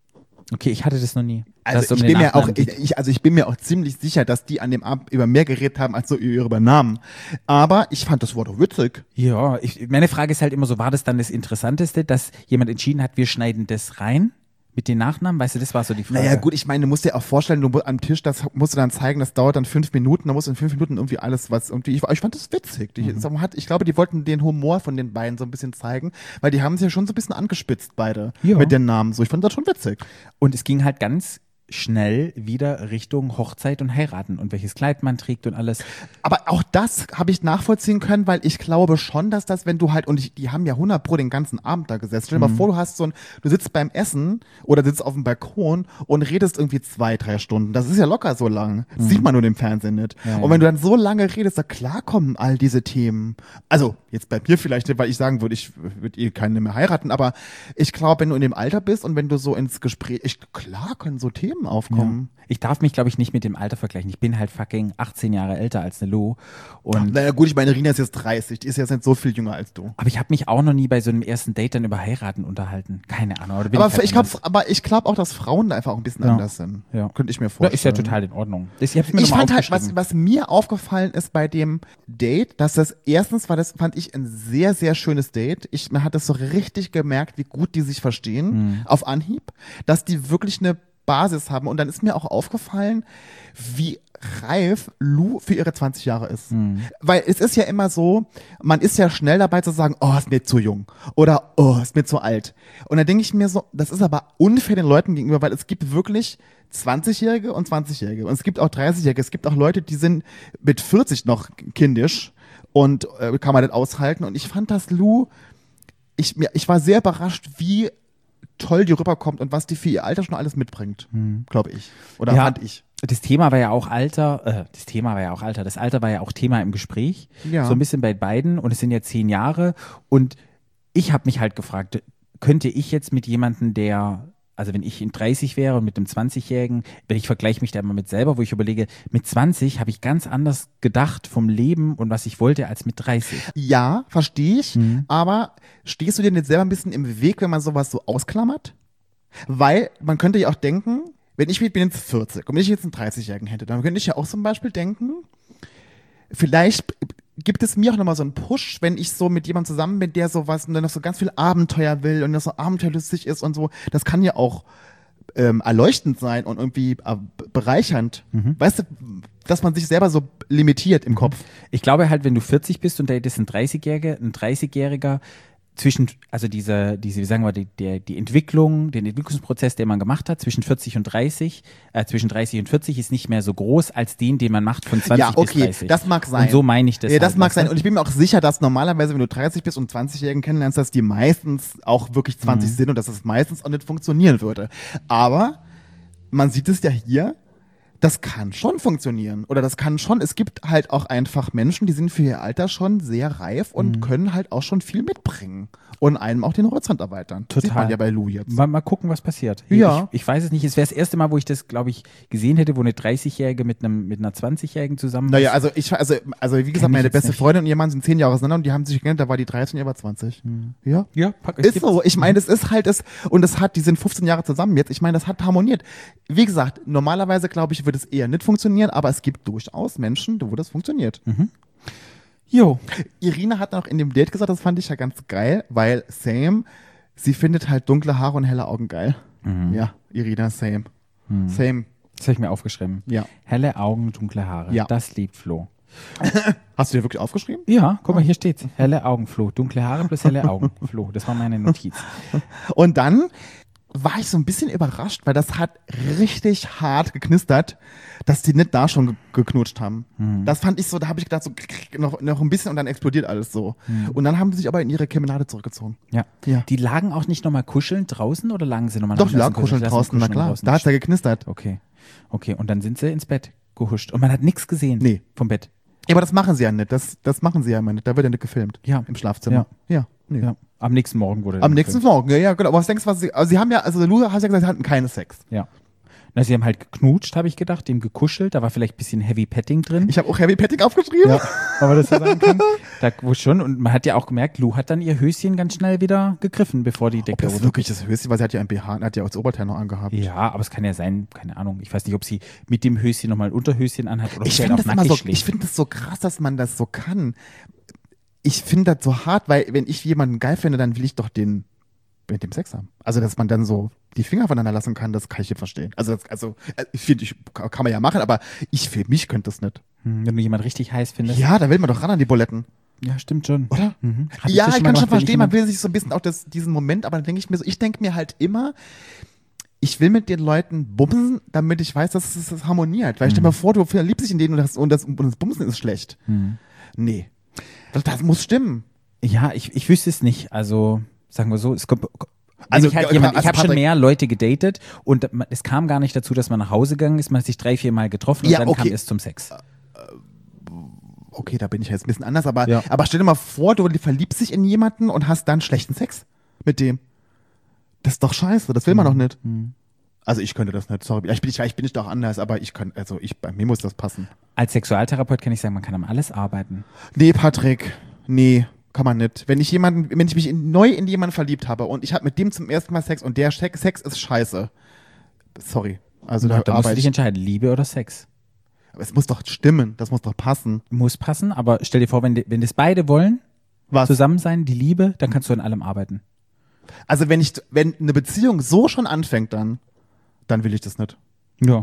Okay, ich hatte das noch nie. Dass Also es um ich den bin mir auch, Nachnamen ich, geht. ich, also ich bin mir auch ziemlich sicher, dass die an dem Abend über mehr geredet haben als so über Namen. Aber ich fand das Wort doch witzig. Ja, ich, meine Frage ist halt immer so, war das dann das Interessanteste, dass jemand entschieden hat, wir schneiden das rein mit den Nachnamen? Weißt du, das war so die Frage. Naja, gut, ich meine, du musst dir auch vorstellen, du mu- am Tisch, das musst du dann zeigen, das dauert dann fünf Minuten, da musst du in fünf Minuten irgendwie alles, was irgendwie, ich, ich fand das witzig. Die, Mhm. hat, ich glaube, die wollten den Humor von den beiden so ein bisschen zeigen, weil die haben sich ja schon so ein bisschen angespitzt, beide, Ja. mit den Namen. So, ich fand das schon witzig. Und es ging halt ganz schnell wieder Richtung Hochzeit und Heiraten und welches Kleid man trägt und alles. Aber auch das habe ich nachvollziehen können, weil ich glaube schon, dass das, wenn du halt, und ich, die haben ja hundert Pro den ganzen Abend da gesessen. Stell dir Mhm. mal vor, du hast so ein, du sitzt beim Essen oder sitzt auf dem Balkon und redest irgendwie zwei, drei Stunden. Das ist ja locker so lang. Das sieht man nur im Fernsehen nicht. Mhm. Ja, und wenn du dann so lange redest, da klar kommen all diese Themen. Also, jetzt bei mir vielleicht nicht, weil ich sagen würde, ich würde eh keine mehr heiraten, aber ich glaube, wenn du in dem Alter bist und wenn du so ins Gespräch, ich, klar können so Themen Themen aufkommen. Ja. Ich darf mich, glaube ich, nicht mit dem Alter vergleichen. Ich bin halt fucking achtzehn Jahre älter als eine Lou. Und Naja gut, ich meine, Irina ist jetzt dreißig, die ist jetzt nicht so viel jünger als du. aber ich habe mich auch noch nie bei so einem ersten Date dann über Heiraten unterhalten. Keine Ahnung. Oder bin Aber halt ich glaube, anders? aber ich glaube auch, dass Frauen da einfach auch ein bisschen Ja. anders sind. Ja. Könnte ich mir Ja, vorstellen. ist ja total in Ordnung. Das, ich hab's mir Ich nochmal fand halt, was, aufgeschrieben. was mir aufgefallen ist bei dem Date, dass das erstens war das, fand ich ein sehr, sehr schönes Date. Ich, man hat das so richtig gemerkt, wie gut die sich verstehen Mhm. auf Anhieb, dass die wirklich eine Basis haben. Und dann ist mir auch aufgefallen, wie reif Lou für ihre zwanzig Jahre ist. Mhm. Weil es ist ja immer so, man ist ja schnell dabei zu sagen, oh, ist mir zu jung oder oh, ist mir zu alt. Und dann denke ich mir so, das ist aber unfair den Leuten gegenüber, weil es gibt wirklich zwanzigjährige und zwanzigjährige und es gibt auch dreißigjährige. Es gibt auch Leute, die sind mit vierzig noch kindisch und äh, kann man das aushalten. Und ich fand das Lou, ich, mir, ich war sehr überrascht, wie toll die rüberkommt und was die für ihr Alter schon alles mitbringt, glaube ich. Oder Ja. fand ich. Das Thema war ja auch Alter, äh, das Thema war ja auch Alter, das Alter war ja auch Thema im Gespräch, Ja. so ein bisschen bei beiden und es sind ja zehn Jahre und ich habe mich halt gefragt, könnte ich jetzt mit jemandem, der, also wenn ich in dreißig wäre und mit einem zwanzigjährigen, wenn ich vergleiche mich da immer mit selber, wo ich überlege, mit zwanzig habe ich ganz anders gedacht vom Leben und was ich wollte als mit dreißig. Ja, verstehe ich, Mhm. aber stehst du dir nicht selber ein bisschen im Weg, wenn man sowas so ausklammert? Weil man könnte ja auch denken, wenn ich bin jetzt vierzig und wenn ich jetzt einen dreißigjährigen hätte, dann könnte ich ja auch zum Beispiel denken, vielleicht gibt es mir auch nochmal so einen Push, wenn ich so mit jemandem zusammen bin, der sowas und dann noch so ganz viel Abenteuer will und das so abenteuerlustig ist und so. Das kann ja auch ähm, erleuchtend sein und irgendwie äh, bereichernd. Weißt du, dass man sich selber so limitiert im Kopf. Ich glaube halt, wenn du vierzig bist und da ist ein dreißigjähriger, ein dreißigjähriger zwischen, also diese, diese, wie sagen wir, die, die, die Entwicklung, den Entwicklungsprozess, den man gemacht hat, zwischen vierzig und dreißig, äh, zwischen dreißig und vierzig ist nicht mehr so groß als den, den man macht von zwanzig Ja, okay, bis dreißig. das mag sein. Und so meine ich das. Ja, das halt, mag weißt sein. du? Und ich bin mir auch sicher, dass normalerweise, wenn du dreißig bist und einen zwanzigjährigen kennenlernst, dass die meistens auch wirklich zwanzig Mhm. sind und dass das meistens auch nicht funktionieren würde. Aber man sieht es ja hier, das kann schon funktionieren. Oder das kann schon, es gibt halt auch einfach Menschen, die sind für ihr Alter schon sehr reif und Mhm. können halt auch schon viel mitbringen. Und einem auch den Horizont erweitern. Total. Sieht man ja bei Lou jetzt. Mal, mal gucken, was passiert. Ja. Ich, ich weiß es nicht. Es wäre das erste Mal, wo ich das, glaube ich, gesehen hätte, wo eine dreißigjährige mit einem mit einer zwanzigjährigen zusammen Naja, ist. also ich, also, also wie gesagt, Kenn ich meine jetzt beste nicht. Freundin und ihr Mann sind zehn Jahre auseinander und die haben sich gekennengelernt, da war die dreißig und er war zwanzig. Ja. Ja, pack, es Ist gibt- so. Ich meine, das ist halt es und es hat, die sind fünfzehn Jahre zusammen jetzt. Ich meine, das hat harmoniert. Wie gesagt, normalerweise glaube ich, würde es eher nicht funktionieren, aber es gibt durchaus Menschen, wo das funktioniert. Jo. Irina hat noch in dem Date gesagt, das fand ich ja ganz geil, weil same, sie findet halt dunkle Haare und helle Augen geil. Ja, Irina, same. Same. Das habe ich mir aufgeschrieben. Ja. Helle Augen, dunkle Haare. Ja. Das liebt Flo. Hast du dir wirklich aufgeschrieben? Ja, guck mal, hier steht's. Helle Augen, Flo. Dunkle Haare plus helle Augen, Flo. Das war meine Notiz. Und dann war ich so ein bisschen überrascht, weil das hat richtig hart geknistert, dass die nicht da schon ge geknutscht haben. Das fand ich so, da habe ich gedacht, so noch, noch ein bisschen und dann explodiert alles so. Und dann haben sie sich aber in ihre Kemenade zurückgezogen. Ja. Ja. Die lagen auch nicht nochmal kuscheln draußen oder lagen sie nochmal Doch, die lagen kuscheln Lassen draußen, na kuscheln klar. draußen. Da hat's ja geknistert. Okay. Okay, und dann sind sie ins Bett gehuscht. Und man hat nichts gesehen Nee. vom Bett. Ja, aber das machen sie ja nicht. Das, das machen sie ja immer nicht. Da wird ja nicht gefilmt. Ja. Im Schlafzimmer. Ja. nee. Ja. Am nächsten Morgen wurde Am dann nächsten gefilmt. Morgen, ja, ja, genau. Aber was denkst du, was sie, also sie haben ja, also Lou hat ja gesagt, sie hatten keinen Sex. Ja. Na, sie haben halt geknutscht, habe ich gedacht, dem gekuschelt. Da war vielleicht ein bisschen Heavy Petting drin. Ich habe auch Heavy Petting aufgeschrieben. Ja, aber das so sagen kann. Da wo schon. Und man hat ja auch gemerkt, Lou hat dann ihr Höschen ganz schnell wieder gegriffen, bevor die Ob Decke das runter. wirklich das Höschen, weil sie hat ja ein B H, hat ja auch das Oberteil noch angehabt. Ja, aber es kann ja sein, keine Ahnung. Ich weiß nicht, ob sie mit dem Höschen nochmal ein Unterhöschen anhat oder ob Ich sie halt finde auch das immer nackig so, schläft. ich finde das so krass, dass man das so kann. Ich finde das so hart, weil wenn ich jemanden geil finde, dann will ich doch den mit dem Sex haben. Also, dass man dann so die Finger voneinander lassen kann, das kann ich hier verstehen. Also, das, also äh, ich finde, ich, kann man ja machen, aber ich für mich könnte das nicht. Hm, wenn du jemanden richtig heiß findest. Ja, da will man doch ran an die Buletten. Ja, stimmt schon. Oder? Mhm. Hab Ja, das ich mal kann schon gemacht, wenn verstehen, man jemand- will sich so ein bisschen auch das, diesen Moment, aber dann denke ich mir so, ich denke mir halt immer, ich will mit den Leuten bumsen, damit ich weiß, dass es das harmoniert. Weil ich stell mir vor, du verliebst dich in denen und das, und das, und das Bumsen ist schlecht. Mhm. Nee. Das, das muss stimmen. Ja, ich, ich wüsste es nicht. Also, sagen wir so, es kommt. Also, Also, ich halt äh, jemand, ich also habe schon Patrick- mehr Leute gedatet und man- es kam gar nicht dazu, dass man nach Hause gegangen ist. Man hat sich drei, vier Mal getroffen und Ja, dann okay. kam es zum Sex. Okay, da bin ich jetzt ein bisschen anders, aber, Ja. aber stell dir mal vor, du verliebst dich in jemanden und hast dann schlechten Sex mit dem. Das ist doch scheiße, das will man doch nicht. Also ich könnte das nicht, sorry. Ich bin, ich, ich bin nicht auch anders, aber ich kann, also ich, bei mir muss das passen. Als Sexualtherapeut kann ich sagen, man kann am alles arbeiten. Nee, Patrick, nee, kann man nicht. Wenn ich jemanden, wenn ich mich in, neu in jemanden verliebt habe und ich habe mit dem zum ersten Mal Sex und der Sex, Sex ist scheiße. Sorry. Also Ja, da, da musst du arbeite dich ich. entscheiden, Liebe oder Sex. Aber es muss doch stimmen, das muss doch passen. Muss passen, aber stell dir vor, wenn, die, wenn das beide wollen, Was? zusammen sein, die Liebe, dann kannst du an allem arbeiten. Also wenn ich, wenn eine Beziehung so schon anfängt, dann, dann will ich das nicht. Ja.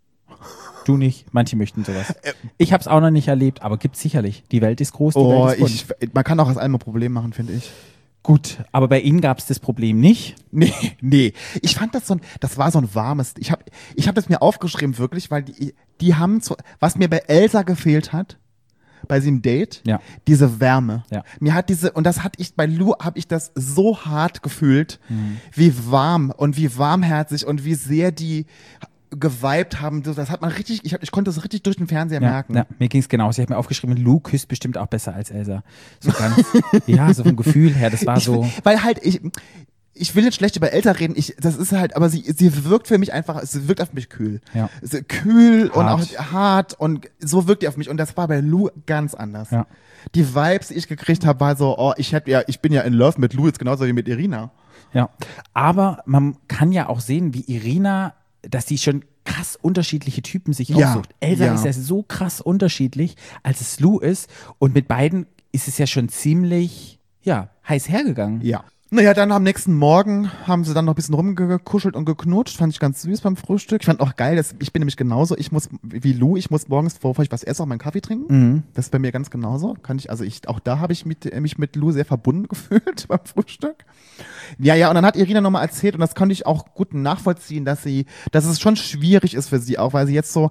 Du nicht, manche möchten sowas. Ich habe es auch noch nicht erlebt, aber gibt's sicherlich. Die Welt ist groß, die Oh, Welt ist bunt. ich, man kann auch aus allem ein Problem machen, finde ich. Gut, aber bei Ihnen gab's das Problem nicht. Nee, nee. Ich fand das so ein, das war so ein warmes, ich habe ich hab das mir aufgeschrieben, wirklich, weil die, die haben, so, was mir bei Elsa gefehlt hat, bei diesem Date, Ja. diese Wärme. Ja. Mir hat diese, und das hatte ich, bei Lou habe ich das so hart gefühlt, Mhm. wie warm und wie warmherzig und wie sehr die geweibt haben. Das hat man richtig, ich, hab, ich konnte das richtig durch den Fernseher Ja, merken. ja, mir ging's genauso. Ich habe mir aufgeschrieben, Lou küsst bestimmt auch besser als Elsa. So ganz, ja, so vom Gefühl her, das war Ich, so. Weil halt, ich, ich will nicht schlecht über Eltern reden, ich, das ist halt, aber sie, sie wirkt für mich einfach, sie wirkt auf mich kühl. Ja. Sie, kühl und Hart. auch hart und so wirkt die auf mich und das war bei Lou ganz anders. Ja. Die Vibes, die ich gekriegt habe, war so, oh, ich hätte ja, ich bin ja in Love mit Lou jetzt genauso wie mit Irina. Ja, aber man kann ja auch sehen, wie Irina, dass die schon krass unterschiedliche Typen sich Ja, aussucht. Elsa ja. ist ja so krass unterschiedlich, als es Lou ist. Und mit beiden ist es ja schon ziemlich, ja, heiß hergegangen. Ja. Naja, dann am nächsten Morgen haben sie dann noch ein bisschen rumgekuschelt und geknutscht. Fand ich ganz süß beim Frühstück. Ich fand auch geil, dass ich bin nämlich genauso. Ich muss, wie Lou, ich muss morgens, bevor ich was esse, auch meinen Kaffee trinken. Mhm. Das ist bei mir ganz genauso. Kann ich, also ich, auch da habe ich mit, äh, mich mit Lou sehr verbunden gefühlt beim Frühstück. Ja, ja, und dann hat Irina nochmal erzählt, und das konnte ich auch gut nachvollziehen, dass sie, dass es schon schwierig ist für sie, auch weil sie jetzt so,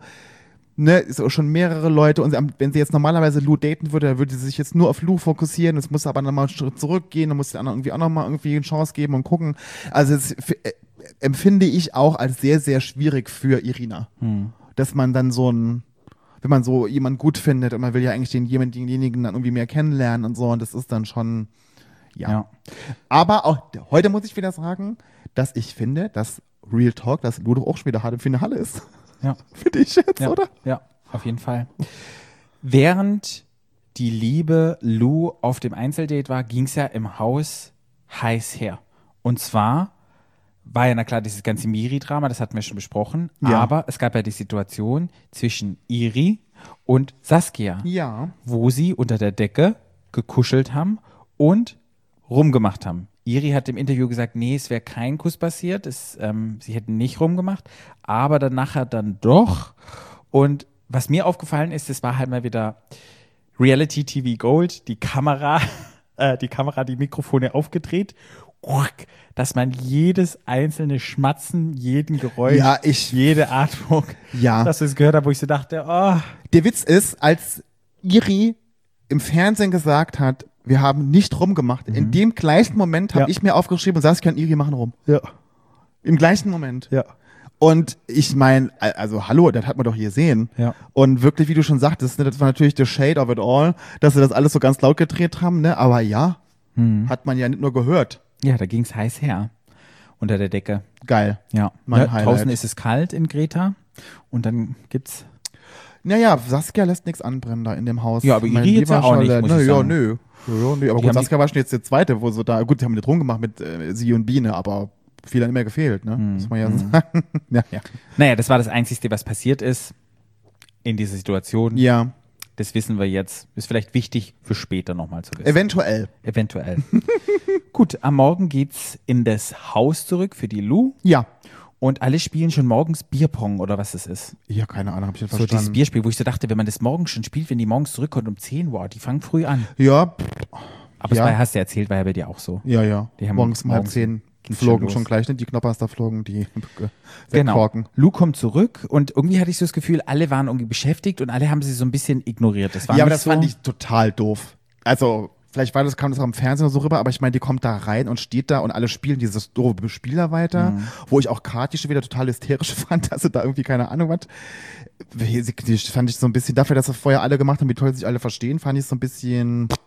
ne, so schon mehrere Leute, und sie, wenn sie jetzt normalerweise Lou daten würde, dann würde sie sich jetzt nur auf Lou fokussieren, es muss aber nochmal einen Schritt zurückgehen, dann muss sie anderen irgendwie auch nochmal irgendwie eine Chance geben und gucken. Also das f- äh, empfinde ich auch als sehr, sehr schwierig für Irina. Hm. Dass man dann so ein, wenn man so jemanden gut findet und man will ja eigentlich den, jemanden, denjenigen dann irgendwie mehr kennenlernen und so, und das ist dann schon, ja. Ja. Aber auch heute muss ich wieder sagen, dass ich finde, dass Real Talk, dass Lou doch auch schon wieder hart im Finale ist. Ja. Finde ich jetzt, Ja, oder? ja, auf jeden Fall. Während die liebe Lou auf dem Einzeldate war, ging es ja im Haus heiß her. Und zwar war ja, na klar, dieses ganze Miri-Drama, das hatten wir schon besprochen, Ja. aber es gab ja die Situation zwischen Iri und Saskia, Ja. wo sie unter der Decke gekuschelt haben und rumgemacht haben. Iri hat im Interview gesagt, nee, es wäre kein Kuss passiert, es, ähm, sie hätten nicht rumgemacht, aber dann nachher dann doch. Und was mir aufgefallen ist, es war halt mal wieder Reality-T V Gold, die Kamera, äh, die Kamera, die Mikrofone aufgedreht, dass man jedes einzelne Schmatzen, jeden Geräusch, Ja, ich- jede Atmung, Ja. dass ich es gehört habe, wo ich so dachte, oh, Der Witz ist, als Iri im Fernsehen gesagt hat, wir haben nicht rumgemacht, in dem gleichen Moment habe Ja. ich mir aufgeschrieben und Saskia und Iri machen rum. ja, Im gleichen Moment. ja. Und ich meine, also hallo, das hat man doch hier gesehen. Ja. Und wirklich, wie du schon sagtest, ne, das war natürlich the shade of it all, dass sie das alles so ganz laut gedreht haben, ne? Aber ja, Hm. hat man ja nicht nur gehört. Ja, da ging es heiß her unter der Decke. Geil. Ja, Mein ja Highlight. draußen ist es kalt in Greta und dann gibt's Naja, Saskia lässt nichts anbrennen da in dem Haus. Ja, aber Mein Iri jetzt lieber ja auch nicht, Charlotte. muss Nö, ich ja, sagen. nö. Ja, ja, nö. Aber Die gut, haben Saskia war schon jetzt der zweite, wo sie da, gut, die haben nicht rumgemacht mit äh, sie und Biene, aber viel hat nicht mehr gefehlt, ne? Hm, Muss man ja sagen. ja, ja. Naja, das war das Einzige, was passiert ist in dieser Situation. Ja, Das wissen wir jetzt. Ist vielleicht wichtig für später nochmal zu wissen. eventuell. Eventuell. Gut, am Morgen geht's in das Haus zurück für die Lou Ja. und alle spielen schon morgens Bierpong oder was es ist. Ja, keine Ahnung, hab ich jetzt So dieses verstanden. Bierspiel, wo ich so dachte, wenn man das morgens schon spielt, wenn die morgens zurückkommt um zehn, wow, die fangen früh an. Ja, Aber Ja. das war, hast du erzählt, war ja bei dir auch so. ja, ja. Die haben morgens um halb morgens- zehn ging's flogen schon schon, los. gleich, ne? Die Knopperster flogen, die Genau. Korken. Lou kommt zurück und irgendwie hatte ich so das Gefühl, alle waren irgendwie beschäftigt und alle haben sie so ein bisschen ignoriert. Das war Ja, aber nicht das so, fand ich total doof. Also, vielleicht war das, kam das auch im Fernsehen so rüber, aber ich meine, die kommt da rein und steht da und alle spielen dieses doofe Spiel da weiter, Mhm. wo ich auch Kathi schon wieder total hysterisch fand, dass sie da irgendwie, keine Ahnung was. Die fand ich so ein bisschen, dafür, dass sie vorher alle gemacht haben, wie toll sich alle verstehen, fand ich so ein bisschen,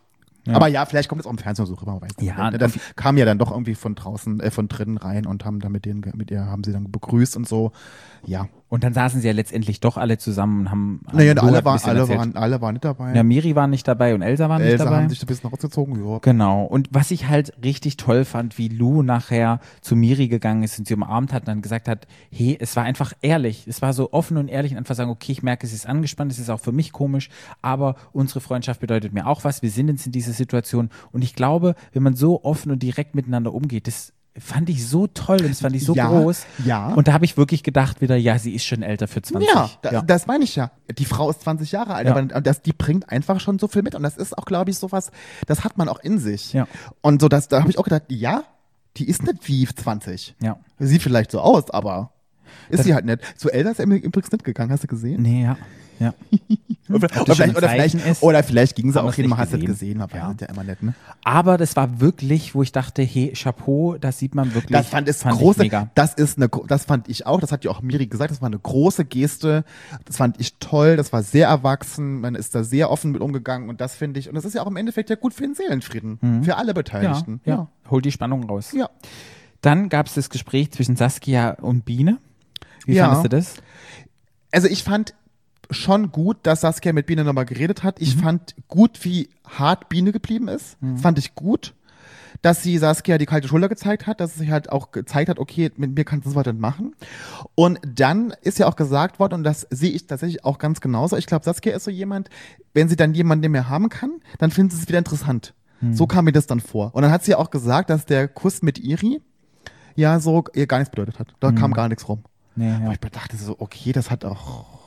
Ja. Aber ja, vielleicht kommt es auch im Fernsehen so rüber, man weiß es Ja, nicht. Dann kam ja dann doch irgendwie von draußen, äh, von drinnen rein und haben dann mit denen, ge- mit ihr haben sie dann begrüßt und so. Ja. Und dann saßen sie ja letztendlich doch alle zusammen und haben. Naja, Lou alle, hat ein war, bisschen alle, erzählt. waren, alle waren nicht dabei. Ja, Miri war nicht dabei und Elsa war nicht Elsa dabei. haben sich ein bisschen rausgezogen, ja. Genau. Und was ich halt richtig toll fand, wie Lou nachher zu Miri gegangen ist und sie umarmt hat und dann gesagt hat, hey, es war einfach ehrlich. Es war so offen und ehrlich und einfach sagen, okay, ich merke, es ist angespannt, es ist auch für mich komisch, aber unsere Freundschaft bedeutet mir auch was. Wir sind jetzt in dieser Situation. Und ich glaube, wenn man so offen und direkt miteinander umgeht, das fand ich so toll und das fand ich so Ja, groß. ja. Und da habe ich wirklich gedacht wieder, ja, sie ist schon älter für zwanzig. Ja, da, das meine ich ja. Die Frau ist zwanzig Jahre alt, Ja. aber das, die bringt einfach schon so viel mit. Und das ist auch, glaube ich, sowas, das hat man auch in sich. Ja. Und so, das, da habe ich auch gedacht, ja, die ist nicht wie zwanzig. Ja. Sieht vielleicht so aus, aber ist Das- sie halt nicht. Zu Elsa ist er übrigens nicht gegangen, hast du gesehen? Nee, ja. Ja. Oder, Ob das oder, schon ein vielleicht, oder, vielleicht, Zeichen ist, oder vielleicht ging sie haben auch wir's hin, nicht man hat es nicht gesehen. gesehen, aber Ja. ja. Sind ja immer nett, ne? Aber das war wirklich, wo ich dachte, hey, Chapeau, das sieht man wirklich. Das fand es fand ich große, mega. das ist eine, das fand ich auch, das hat ja auch Miri gesagt, das war eine große Geste, das fand ich toll, das war sehr erwachsen, man ist da sehr offen mit umgegangen und das finde ich, und das ist ja auch im Endeffekt ja gut für den Seelenfrieden, für alle Ja, Beteiligten. ja, holt die Spannung raus. Ja. Dann gab es das Gespräch zwischen Saskia und Biene. Wie Ja. fandest du das? Also ich fand schon gut, dass Saskia mit Biene nochmal geredet hat. Ich fand gut, wie hart Biene geblieben ist. Das fand ich gut. Dass sie Saskia die kalte Schulter gezeigt hat, dass sie halt auch gezeigt hat, okay, mit mir kannst du das weiter machen. Und dann ist ja auch gesagt worden, und das sehe ich tatsächlich auch ganz genauso, ich glaube, Saskia ist so jemand, wenn sie dann jemanden mehr haben kann, dann findet sie es wieder interessant. So kam mir das dann vor. Und dann hat sie auch gesagt, dass der Kuss mit Iri ja so ihr gar nichts bedeutet hat. Da kam gar nichts rum. Nee, Aber ich dachte so, okay, das hat auch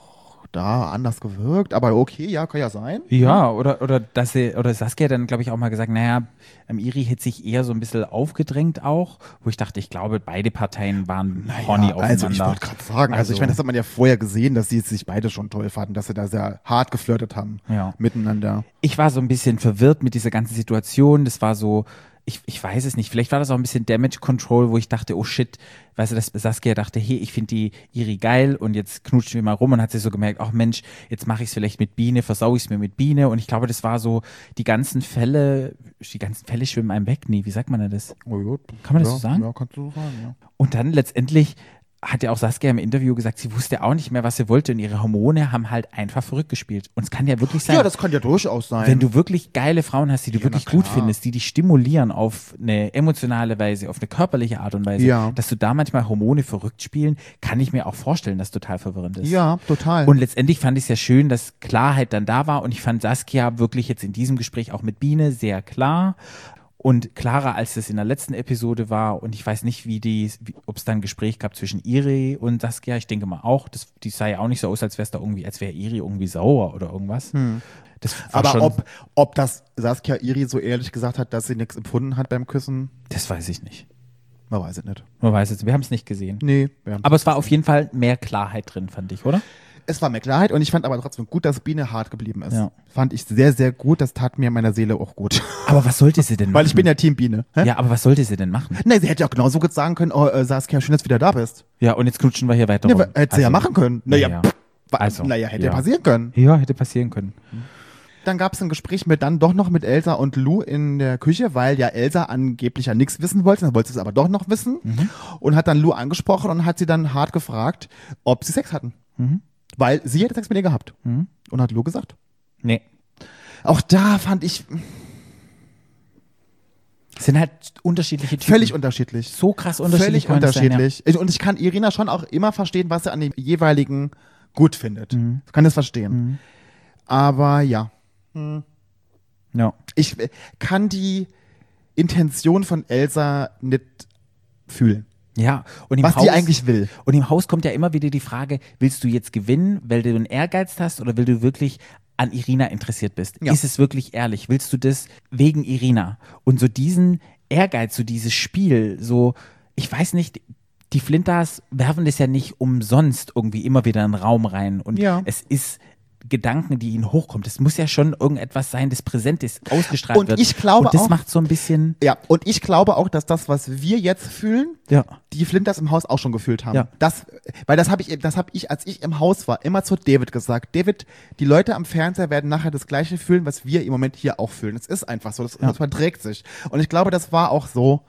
da anders gewirkt, aber okay, ja, kann ja sein. Ja, oder, oder, dass sie, oder Saskia dann, glaube ich, auch mal gesagt, naja, ähm, Iri hätte sich eher so ein bisschen aufgedrängt auch, wo ich dachte, ich glaube, beide Parteien waren horny Ja, aufeinander. also ich wollte gerade sagen, also, Also- ich meine, das hat man ja vorher gesehen, dass sie sich beide schon toll fanden, dass sie da sehr hart geflirtet haben Ja. miteinander. Ich war so ein bisschen verwirrt mit dieser ganzen Situation. Das war so, ich, ich weiß es nicht. Vielleicht war das auch ein bisschen Damage Control, wo ich dachte, oh shit, weißt du, dass Saskia dachte, hey, ich finde die Iri geil und jetzt knutschen wir mal rum und hat sich so gemerkt, ach Mensch, jetzt mache ich es vielleicht mit Biene, versau ich es mir mit Biene. Und ich glaube, das war so, die ganzen Fälle, die ganzen Fälle schwimmen einem weg. Nee, wie sagt man denn das? Oh, gut. Kann man das ja, so sagen? Ja, kannst du so sagen, ja. Und dann letztendlich hat ja auch Saskia im Interview gesagt, sie wusste auch nicht mehr, was sie wollte und ihre Hormone haben halt einfach verrückt gespielt. Und es kann ja wirklich sein, Ja, das kann ja durchaus sein. wenn du wirklich geile Frauen hast, die du Ja, wirklich na gut klar. findest, die dich stimulieren auf eine emotionale Weise, auf eine körperliche Art und Weise, Ja. dass du da manchmal Hormone verrückt spielen, kann ich mir auch vorstellen, dass total verwirrend ist. Ja, total. Und letztendlich fand ich es ja schön, dass Klarheit dann da war und ich fand Saskia wirklich jetzt in diesem Gespräch auch mit Biene sehr klar und klarer, als das in der letzten Episode war. Und ich weiß nicht, wie die, wie, ob es dann ein Gespräch gab zwischen Iri und Saskia. Ich denke mal auch, das, die sah ja auch nicht so aus, als wäre es da irgendwie, als wäre Iri irgendwie sauer oder irgendwas. Das war aber schon, ob, ob das Saskia Iri so ehrlich gesagt hat, dass sie nichts empfunden hat beim Küssen, das weiß ich nicht. man weiß es nicht. Man weiß es, wir haben es nicht gesehen. Nee. Wir haben's Aber es war auf jeden Fall mehr Klarheit drin, fand ich, oder? Es war mehr Klarheit und ich fand aber trotzdem gut, dass Biene hart geblieben ist. Ja. Fand ich sehr, sehr gut. Das tat mir in meiner Seele auch gut. Aber was sollte sie denn machen? Weil ich bin ja Team Biene. Hä? Ja, aber was sollte sie denn machen? Nee, sie hätte ja auch genauso gut sagen können, oh, äh, Saskia, schön, dass du wieder da bist. Ja, und jetzt knutschen wir hier weiter Ja, rum. hätte sie ja machen können. Naja, naja. pff, wa- Also, naja hätte ja. ja passieren können. Ja, hätte passieren können. Dann gab es ein Gespräch mit dann doch noch mit Elsa und Lou in der Küche, weil ja Elsa angeblich ja nichts wissen wollte, dann wollte sie es aber doch noch wissen und hat dann Lou angesprochen und hat sie dann hart gefragt, ob sie Sex hatten. Weil sie hätte Sex mit ihr gehabt. Und hat Lou gesagt. Nee. Auch da fand ich Es sind halt unterschiedliche Typen. völlig unterschiedlich. so krass unterschiedlich. Völlig kann es sein, unterschiedlich. Ich- Und ich kann Irina schon auch immer verstehen, was sie an dem jeweiligen gut findet. Ich kann das verstehen. Aber ja, Ja. ja. ich äh, kann die Intention von Elsa nicht fühlen. Ja, und im Was Haus, die eigentlich will. Und im Haus kommt ja immer wieder die Frage, willst du jetzt gewinnen, weil du einen Ehrgeiz hast oder weil du wirklich an Irina interessiert bist? Ja. Ist es wirklich ehrlich? Willst du das wegen Irina? Und so diesen Ehrgeiz, so dieses Spiel, so, ich weiß nicht, die Flintas werfen das ja nicht umsonst irgendwie immer wieder in den Raum rein. Und Ja. es ist Gedanken, die ihnen hochkommt. Das muss ja schon irgendetwas sein, das präsent ist, ausgestrahlt Und wird. ich glaube Und das auch- macht so ein bisschen, Ja, und ich glaube auch, dass das, was wir jetzt fühlen, ja, die Flinters im Haus auch schon gefühlt haben. Ja. Das, weil das habe ich, das habe ich, als ich im Haus war, immer zu David gesagt. David, die Leute am Fernseher werden nachher das Gleiche fühlen, was wir im Moment hier auch fühlen. Es ist einfach so, das, Ja. das verträgt sich. Und ich glaube, das war auch so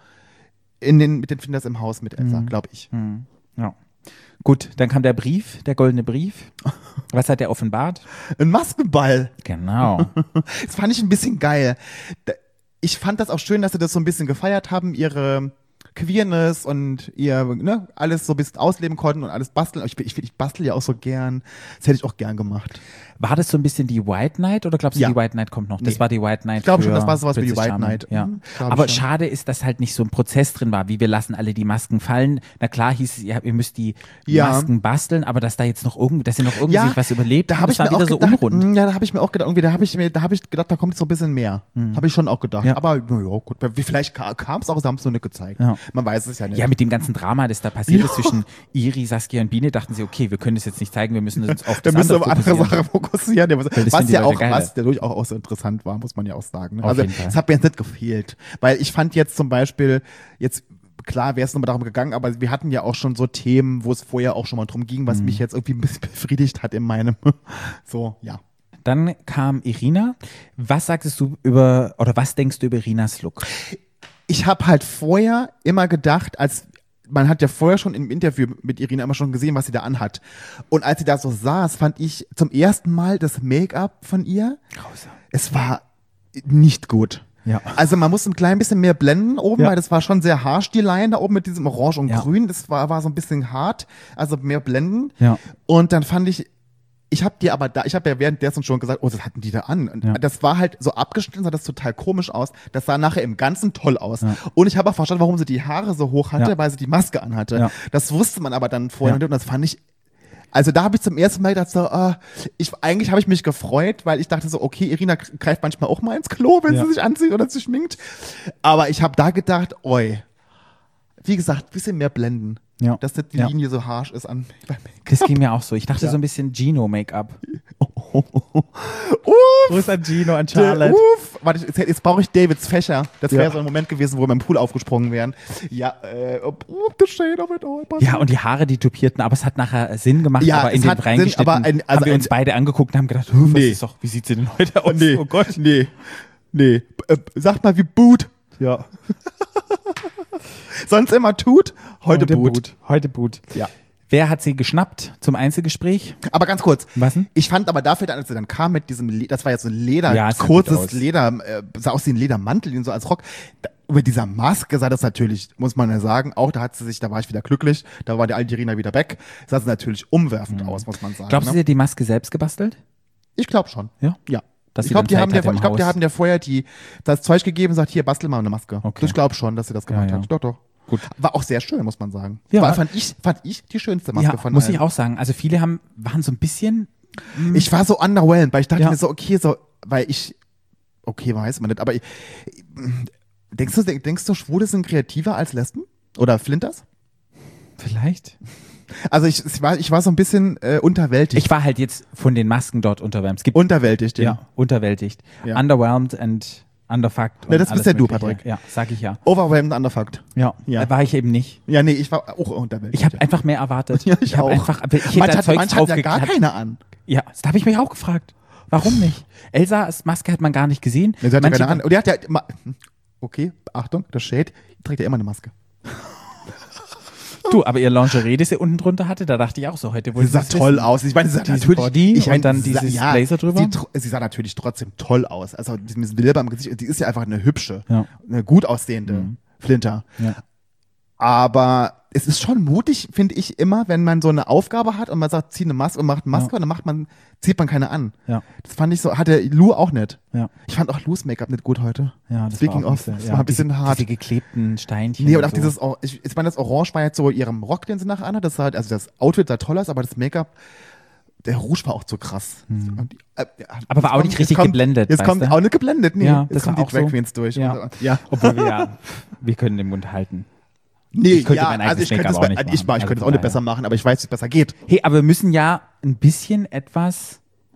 in den, mit den Flinters im Haus mit Elsa, Mhm. glaube ich. ja. Gut, dann kam der Brief, der goldene Brief. Was hat er offenbart? Ein Maskenball. Genau. Das fand ich ein bisschen geil. Da- Ich fand das auch schön, dass sie das so ein bisschen gefeiert haben, ihre Queerness und ihr, ne, alles so ein bisschen ausleben konnten und alles basteln. Ich, ich, ich bastel ja auch so gern. Das hätte ich auch gern gemacht. War das so ein bisschen die White Night oder glaubst du, Ja. die White Night kommt noch? Das Nee. war die White Night. Ich glaube schon, für das war sowas wie die Princess White Charming. Night. Ja. Mhm, glaub ich Aber schon. schade ist, dass halt nicht so ein Prozess drin war, wie wir lassen alle die Masken fallen. Na klar hieß es, ja, ihr müsst die Ja. Masken basteln, aber dass da jetzt noch irgendwie, dass sie noch irgendwie Ja, sich was überlebt Da haben, habe das ich war mir auch wieder so gedacht, unrund. mh, ja, da habe ich mir auch gedacht, irgendwie, da habe ich mir, da habe ich gedacht, da kommt so ein bisschen mehr. Habe ich schon auch gedacht. Ja. Aber na ja, gut, wie vielleicht kam es auch, sie haben es nur nicht gezeigt. Ja. Man weiß es ja nicht. Ja, mit dem ganzen Drama, das da passiert Ja. ist zwischen Iri, Saskia und Biene, dachten sie, okay, wir können das jetzt nicht zeigen, wir müssen uns auf Da das müssen wir auf andere andere fokussieren. Sachen fokussieren. Ja, was das was finden die ja Leute auch, geil. was ja durchaus auch so interessant war, muss man ja auch sagen. Ne? Auf Also jeden Fall. es hat mir jetzt nicht gefehlt. Weil ich fand jetzt zum Beispiel, jetzt klar wäre es nochmal darum gegangen, aber wir hatten ja auch schon so Themen, wo es vorher auch schon mal drum ging, was Mhm. mich jetzt irgendwie ein bisschen befriedigt hat in meinem, so, ja. Dann kam Irina. Was sagtest du über, oder was denkst du über Irinas Look? Ich habe halt vorher immer gedacht, als man hat ja vorher schon im Interview mit Irina immer schon gesehen, was sie da anhat. Und als sie da so saß, fand ich zum ersten Mal das Make-up von ihr, Grausam. es war nicht gut. Ja. Also man muss ein klein bisschen mehr blenden oben, Ja. weil das war schon sehr harsch, die Line da oben mit diesem Orange und Ja. Grün. Das war, war so ein bisschen hart, also mehr blenden. Ja. Und dann fand ich, ich habe dir aber da, ich habe ja währenddessen schon gesagt, oh, das hatten die da an. Und Ja. das war halt so abgeschnitten, sah das total komisch aus. Das sah nachher im Ganzen toll aus. Ja. Und ich habe auch verstanden, warum sie die Haare so hoch hatte, Ja. weil sie die Maske anhatte. Ja. Das wusste man aber dann vorher Ja. nicht und das fand ich. Also da habe ich zum ersten Mal gedacht, so, ah, ich, eigentlich habe ich mich gefreut, weil ich dachte so, okay, Irina greift manchmal auch mal ins Klo, wenn Ja. sie sich anzieht oder sich schminkt. Aber ich habe da gedacht, oi, wie gesagt, bisschen mehr blenden. Ja. Dass nicht die Ja. Linie so harsch ist an beim Das ging mir auch so. Ich dachte Ja. so ein bisschen Gino-Make-up. Uff, Grüß an Gino, an der- uff. Warte, jetzt, jetzt brauche ich Davids Fächer. Das wäre Ja. so ein Moment gewesen, wo wir im Pool aufgesprungen wären. Ja, äh, oh, the shade of it all. Ja, und die Haare, die tupierten, aber es hat nachher Sinn gemacht, Ja, aber in es den hat Sinn, reingeschnitten aber ein- also haben wir ein- uns beide angeguckt und haben gedacht, "Huh, was Nee. ist doch, wie sieht sie denn heute aus? Nee, Oh Gott. nee, nee. Äh, sag mal, wie Boot. Ja. Sonst immer tut, heute, Boot. Heute Boot. Ja. Wer hat sie geschnappt zum Einzelgespräch? Aber ganz kurz. Was denn? Ich fand aber dafür, dann, als sie dann kam mit diesem, Le- das war jetzt so ein Leder, Ja, es sah gut kurzes aus. Leder, äh, sah aus wie ein Ledermantel, den so als Rock. Da, über dieser Maske sah das natürlich, muss man ja sagen, auch da hat sie sich, da war ich wieder glücklich, da war die alte Irina wieder weg, sah sie natürlich umwerfend aus, muss man sagen. Glaubst du, ne? sie hat die Maske selbst gebastelt? Ich glaube schon. Ja? Ja. Dass ich sie glaube, dann die, haben Zeit der, hat im ich glaub, die Haus. haben der vorher die, das Zeug gegeben und sagt, hier, bastel mal eine Maske. Okay. Ich glaube schon, dass sie das gemacht Ja, ja. hat. Doch, doch. Gut. War auch sehr schön, muss man sagen. Ja. War, fand, ich, fand ich die schönste Maske Ja, von muss allen. ich auch sagen. Also viele haben, waren so ein bisschen, Ich war so underwhelmed, weil ich dachte Ja. mir so, okay, so, weil ich, okay, weiß man nicht, aber ich, denkst du, denkst du, Schwule sind kreativer als Lesben? Oder Flinters? vielleicht. Also ich, ich, war, ich war so ein bisschen äh, unterwältigt. Ich war halt jetzt von den Masken dort unterwältigt. Es gibt, unterwältigt, ja. ja, unterwältigt. Ja. Underwhelmed and underfucked. Ja, und das bist alles ja du, Mögliche. Patrick. Ja, sag ich ja. Overwhelmed underfucked. Ja, Ja. Äh, war ich eben nicht. Ja, nee, ich war auch unterwältigt. Ich habe ja. einfach mehr erwartet. Ja, ich hab auch. einfach, ich hätte manch da hat, Zeugs manch hat ja gar draufgeklebt. keine an. Ja, das habe ich mich auch gefragt. Warum nicht? Elsas Maske hat man gar nicht gesehen. Ja, sie hat ja Manche- keine an. Und die hat ja, ma- okay, Achtung, das Shade, die trägt ja immer eine Maske. Du, aber ihr Lingerie, das ihr unten drunter hatte, da dachte ich auch so, heute wohl. Sie sah toll aus. Ich meine, sie sah Diesen natürlich, Body ich meine, und dann sie sah- dieses Blazer drüber? Sie, tr- sie sah natürlich trotzdem toll aus. Also mit diesem Silber im Gesicht, die ist ja einfach eine hübsche, Ja. eine gut aussehende Mhm. Flinter. Ja. Aber es ist schon mutig, finde ich, immer, wenn man so eine Aufgabe hat und man sagt, zieh eine Maske und macht eine Maske Ja. und dann macht man, zieht man keine an. Ja. Das fand ich so, hatte Lou auch nicht. Ja. Ich fand auch Lou's Make-up nicht gut heute. Ja, das Speaking war auch of, nicht so- das ja, war ein bisschen diese, hart. Diese geklebten Steinchen. Nee, und auch so. dieses, Or- ich, ich meine, das Orange war jetzt so ihrem Rock, den sie nachher anhat. Das sah, also das Outfit sah toll aus, aber das Make-up, der Rouge war auch zu krass. Und die, äh, ja, Hm. Aber war jetzt auch nicht kommt- richtig jetzt kommt, geblendet, Jetzt weißt kommt du? auch nicht geblendet, nee. Ja, jetzt das kommen war die auch Drag so. Queens durch. Ja. Und, ja. Obwohl wir ja, wir können den Mund halten. Nee, Ich könnte ja, mein also eigenes ich könnte es Make-up auch nicht ich, machen. ich könnte Also es auch von nicht daher. besser machen, aber ich weiß, wie es besser geht. Hey, aber wir müssen ja ein bisschen etwas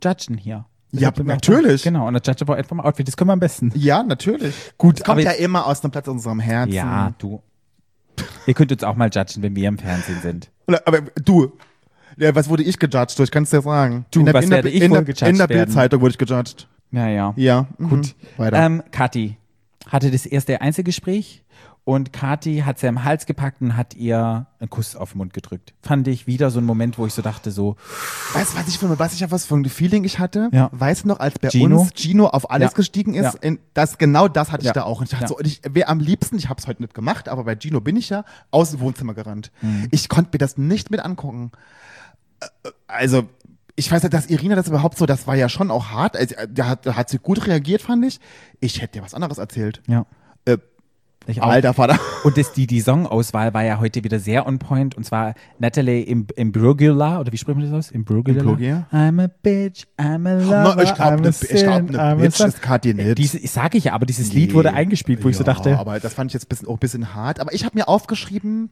judgen hier. Ja, Das natürlich. Genau, und der Judge aber vom Outfit, das können wir am besten. Ja, natürlich. Gut, Es kommt aber ja jetzt- immer aus einem Platz in unserem Herzen. Ja, du. Ihr könnt uns auch mal judgen, wenn wir im Fernsehen sind. Oder, aber du, ja, was wurde ich gejudged? Ich kann es dir sagen. Du, in der, was in der, werde ich in wohl der, gejudged In der werden? Bildzeitung wurde ich gejudged. Ja, ja. Ja, mhm. Gut. Weiter. Ähm, Kathi hatte das erste Einzelgespräch und Kathi hat sie am Hals gepackt und hat ihr einen Kuss auf den Mund gedrückt. Fand ich wieder so ein Moment, wo ich so dachte, so, Weißt du, was ich für was ich was für ein Feeling ich hatte? Ja. Weißt du noch, als bei Gino? uns Gino auf alles Ja. gestiegen ist, Ja. in, das, genau das hatte ich Ja. da auch. Und ich dachte Ja. so, und ich wäre am liebsten, ich habe es heute nicht gemacht, aber bei Gino bin ich ja aus dem Wohnzimmer gerannt. Mhm. Ich konnte mir das nicht mit angucken. Äh, Also, ich weiß nicht, dass Irina das überhaupt so, das war ja schon auch hart. Also, da hat, da hat sie gut reagiert, fand ich. Ich hätte dir was anderes erzählt. ja. Äh, Ich auch. Alter Vater. Und das, die, die Songauswahl war ja heute wieder sehr on point. Und zwar Natalie Im- Imbruglia, oder wie spricht man das aus? Imbruglia? Imbruglia? I'm a bitch, I'm a lover, No, ich glaube, I'm a ne, ich sin, glaub, I'm ne a Bitch son. ist Kathi nicht. Diese, ich sage ich ja, aber dieses Lied wurde eingespielt, wo ich so Ja, dachte, aber das fand ich jetzt ein bisschen, auch ein bisschen hart. Aber ich habe mir aufgeschrieben,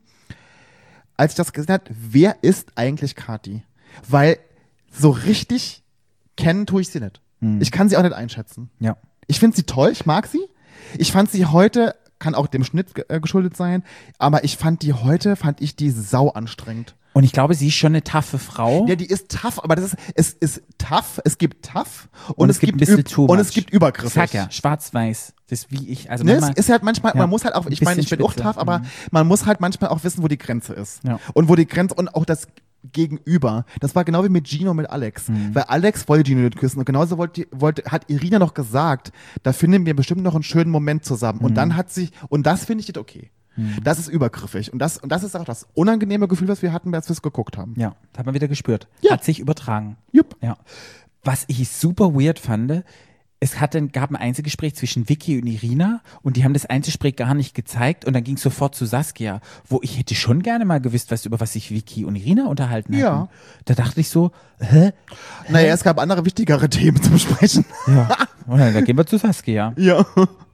als ich das gesehen habe, wer ist eigentlich Kathi? Weil so richtig kennen tue ich sie nicht. Ich kann sie auch nicht einschätzen. ja. Ich finde sie toll, ich mag sie. Ich fand sie heute, kann auch dem Schnitt ge- äh, geschuldet sein, aber ich fand die heute, fand ich die sau anstrengend. Und ich glaube, sie ist schon eine taffe Frau. Ja, die ist tough, aber das ist, es ist tough, es gibt tough und, Und es, es gibt gibt ein bisschen üb- too und much. es gibt Übergriffe. Ich sag ja, schwarz-weiß. Das ist wie ich, also Ne, es manchmal, ist halt manchmal, Ja. man muss halt auch, Ein ich meine, ich bisschen bin auch spitze. tough, aber Mhm. man muss halt manchmal auch wissen, wo die Grenze ist. Ja. Und wo die Grenze und auch das Gegenüber. Das war genau wie mit Gino mit Alex. Mhm. Weil Alex wollte Gino nicht küssen und genauso wollte, wollte, hat Irina noch gesagt, da finden wir bestimmt noch einen schönen Moment zusammen. Und Mhm. dann hat sie, und das finde ich nicht okay. Das ist übergriffig. Und das, und das ist auch das unangenehme Gefühl, was wir hatten, als wir es geguckt haben. ja, das hat man wieder gespürt. Ja. Hat sich übertragen. Jupp. Ja. Was ich super weird fand, es hatte, gab ein Einzelgespräch zwischen Vicky und Irina und die haben das Einzelgespräch gar nicht gezeigt und dann ging es sofort zu Saskia, wo ich hätte schon gerne mal gewusst, was, über was sich Vicky und Irina unterhalten hätten. Ja. Da dachte ich so, hä? Naja, es gab andere wichtigere Themen zu besprechen. Ja. Und dann, dann gehen wir zu Saskia. Ja.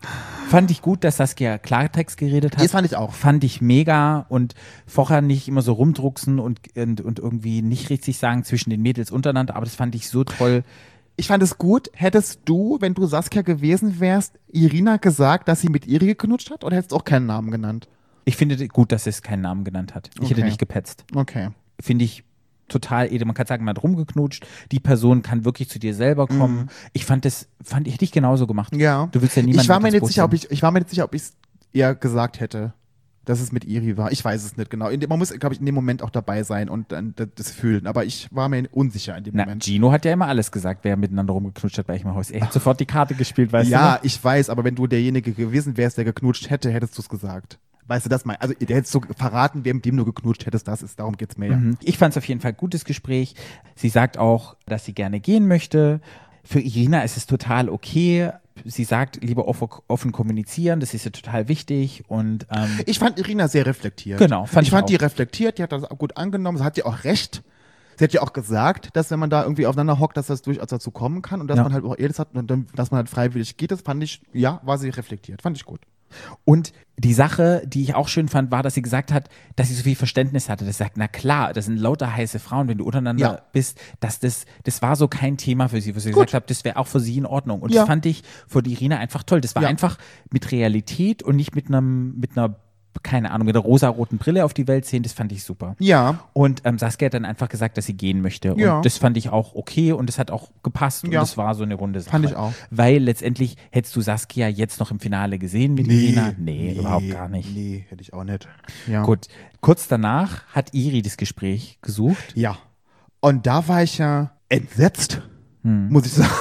Fand ich gut, dass Saskia Klartext geredet hat. Das fand ich auch. Fand ich mega und vorher nicht immer so rumdrucksen und, und, und irgendwie nicht richtig sagen zwischen den Mädels untereinander, aber das fand ich so toll. Ich fand es gut. Hättest du, wenn du Saskia gewesen wärst, Irina gesagt, dass sie mit Iri geknutscht hat oder hättest du auch keinen Namen genannt? Ich finde gut, dass es keinen Namen genannt hat. Ich hätte Okay. nicht gepetzt. Okay. Finde ich total edel. Man kann sagen, man hat rumgeknutscht. Die Person kann wirklich zu dir selber kommen. Ich fand das, fand ich, hätte ich genauso gemacht. Mhm. Ja. Du willst ja niemanden Ich war mir ins nicht Boot sicher, ob ziehen. ich, ich war mir nicht sicher, ob ich es ihr gesagt hätte, dass es mit Iri war. Ich weiß es nicht genau. In dem, man muss, glaube ich, in dem Moment auch dabei sein und dann das, das fühlen. Aber ich war mir unsicher in dem Na, Moment. Gino hat ja immer alles gesagt, wer miteinander rumgeknutscht hat bei Ich mein Haus. Er hat sofort die Karte gespielt, weißt du? Ja, noch? ich weiß, aber wenn du derjenige gewesen wärst, der geknutscht hätte, hättest du es gesagt. Weißt du das mal? Also, der hättest du verraten, wer mit dem du geknutscht hättest, das ist, darum geht's mir ja. Mhm. Ich fand es auf jeden Fall ein gutes Gespräch. Sie sagt auch, dass sie gerne gehen möchte. Für Irina ist es total okay. Sie sagt, lieber offen, offen kommunizieren, das ist ja total wichtig. Und ähm, Ich fand Irina sehr reflektiert. Genau, fand ich ich fand auch. die reflektiert, die hat das auch gut angenommen, sie hat ja auch recht. Sie hat ja auch gesagt, dass wenn man da irgendwie aufeinander hockt, dass das durchaus dazu kommen kann und dass Ja. man halt auch ehrlich hat und dann, dass man halt freiwillig geht, das fand ich, ja, war sie reflektiert, fand ich gut. Und die Sache, die ich auch schön fand, war, dass sie gesagt hat, dass sie so viel Verständnis hatte. Das sagt, na klar, das sind lauter heiße Frauen, wenn du untereinander Ja. bist, dass das, das war so kein Thema für sie, wo sie Gut. gesagt hat, das wäre auch für sie in Ordnung. Und Ja. das fand ich für die Irina einfach toll. Das war Ja. einfach mit Realität und nicht mit einem, mit einer, keine Ahnung, mit einer rosaroten Brille auf die Welt sehen. Das fand ich super. Ja, Und ähm, Saskia hat dann einfach gesagt, dass sie gehen möchte. Und Ja. das fand ich auch okay und das hat auch gepasst und Ja. das war so eine runde Sache. Fand ich auch. Weil letztendlich hättest du Saskia jetzt noch im Finale gesehen mit Irina? Nee, überhaupt gar nicht. Nee, hätte ich auch nicht. Ja. Gut, kurz danach hat Iri das Gespräch gesucht. Ja. Und da war ich ja entsetzt, Hm. muss ich sagen.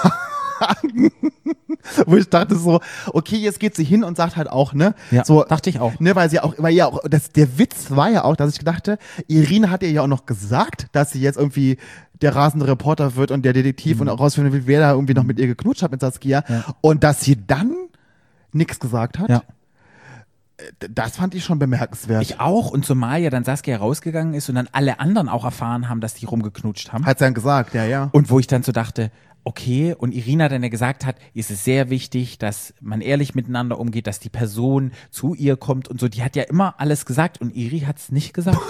Wo ich dachte so, okay, jetzt geht sie hin und sagt halt auch, ne? Ja, so, dachte ich auch. Ne, weil sie auch, weil ja auch, das, der Witz war ja auch, dass ich dachte, Irina hat ihr ja auch noch gesagt, dass sie jetzt irgendwie der rasende Reporter wird und der Detektiv und auch rausfinden will, wer da irgendwie noch mit ihr geknutscht hat mit Saskia. Mhm. Ja. Und dass sie dann nichts gesagt hat, Ja. d- das fand ich schon bemerkenswert. Ich auch. Und zumal ja dann Saskia rausgegangen ist und dann alle anderen auch erfahren haben, dass die rumgeknutscht haben. hat sie dann gesagt, ja, ja. Und wo ich dann so dachte, okay, und Irina dann ja gesagt hat, ist es sehr wichtig, dass man ehrlich miteinander umgeht, dass die Person zu ihr kommt und so. Die hat ja immer alles gesagt und Iri hat es nicht gesagt.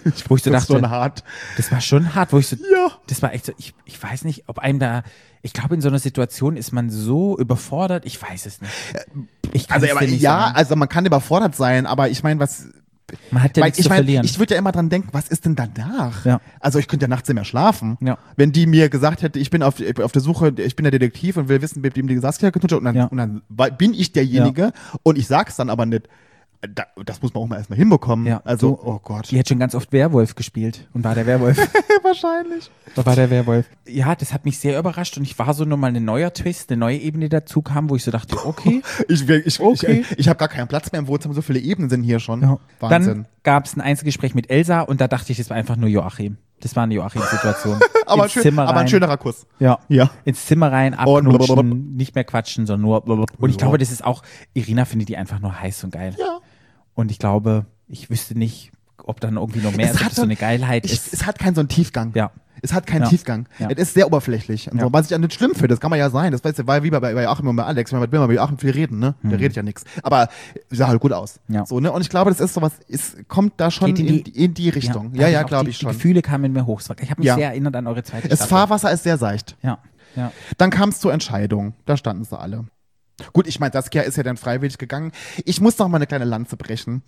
wo ich so das ist dachte, schon hart. das war schon hart, wo ich so, Ja. das war echt so, ich, ich weiß nicht, ob einem da, ich glaube, in so einer Situation ist man so überfordert, ich weiß es nicht. Ich kann Also, es aber, dir nicht ja, sagen. also man kann überfordert sein, aber ich meine, was... Man hat ja Weil nichts ich zu meine, verlieren. ich würde ja immer dran denken, was ist denn danach? Ja. Also ich könnte ja nachts nicht mehr schlafen. Ja. Wenn die mir gesagt hätte, ich bin auf, auf der Suche, ich bin der Detektiv und will wissen, mit wem die Saskia getutscht hat und dann, Ja. und dann war- bin ich derjenige und ich sag's dann aber nicht. Da, das muss man auch mal erstmal hinbekommen. Ja. Also, Du- oh Gott. Die hat schon ganz oft Werwolf gespielt und war der Werwolf. Wahrscheinlich. Da war der Werwolf. Ja, das hat mich sehr überrascht und ich war so nochmal ein neuer Twist, eine neue Ebene, die dazu kam, wo ich so dachte, okay. Ich, ich, Okay. ich, ich habe gar keinen Platz mehr im Wohnzimmer, so viele Ebenen sind hier schon. Ja. Wahnsinn. Dann gab es ein Einzelgespräch mit Elsa und da dachte ich, das war einfach nur Joachim. Das war eine Joachim-Situation. aber, Ins schön, Zimmer aber ein rein. schönerer Kuss. Ja. Ja. Ins Zimmer rein, Und abknutschen, blablabla. nicht mehr quatschen, sondern nur blablabla. Und ich Ja. glaube, das ist auch, Irina findet die einfach nur heiß und geil. Ja. Und ich glaube, ich wüsste nicht, ob dann irgendwie noch mehr Es ist, ob hat das so so- eine Geilheit Ich, ist. es hat keinen so einen Tiefgang. Ja. Es hat keinen Ja. Tiefgang. Ja. Es ist sehr oberflächlich. Und Ja. so. Was ich an nicht schlimm finde, das kann man ja sein. Das weißt du, war wie bei, bei Joachim und bei Alex. Wenn man will mal bei Joachim viel reden, ne? Der redet ja nichts. Aber sah halt gut aus. Mhm. Ja. So, ne? Und ich glaube, das ist sowas, es kommt da schon Geht in in die, die- in die Richtung. da Ja, hab ja, auch glaube die, ich schon. Die Gefühle kamen in mir hoch. Ich habe mich Ja. sehr erinnert an eure zweite Das Staffel. Fahrwasser ist sehr seicht. Ja, ja. Dann kam es zur Entscheidung. Da standen sie alle. Gut, ich meine, Saskia ist ja dann freiwillig gegangen. Ich muss noch mal eine kleine Lanze brechen.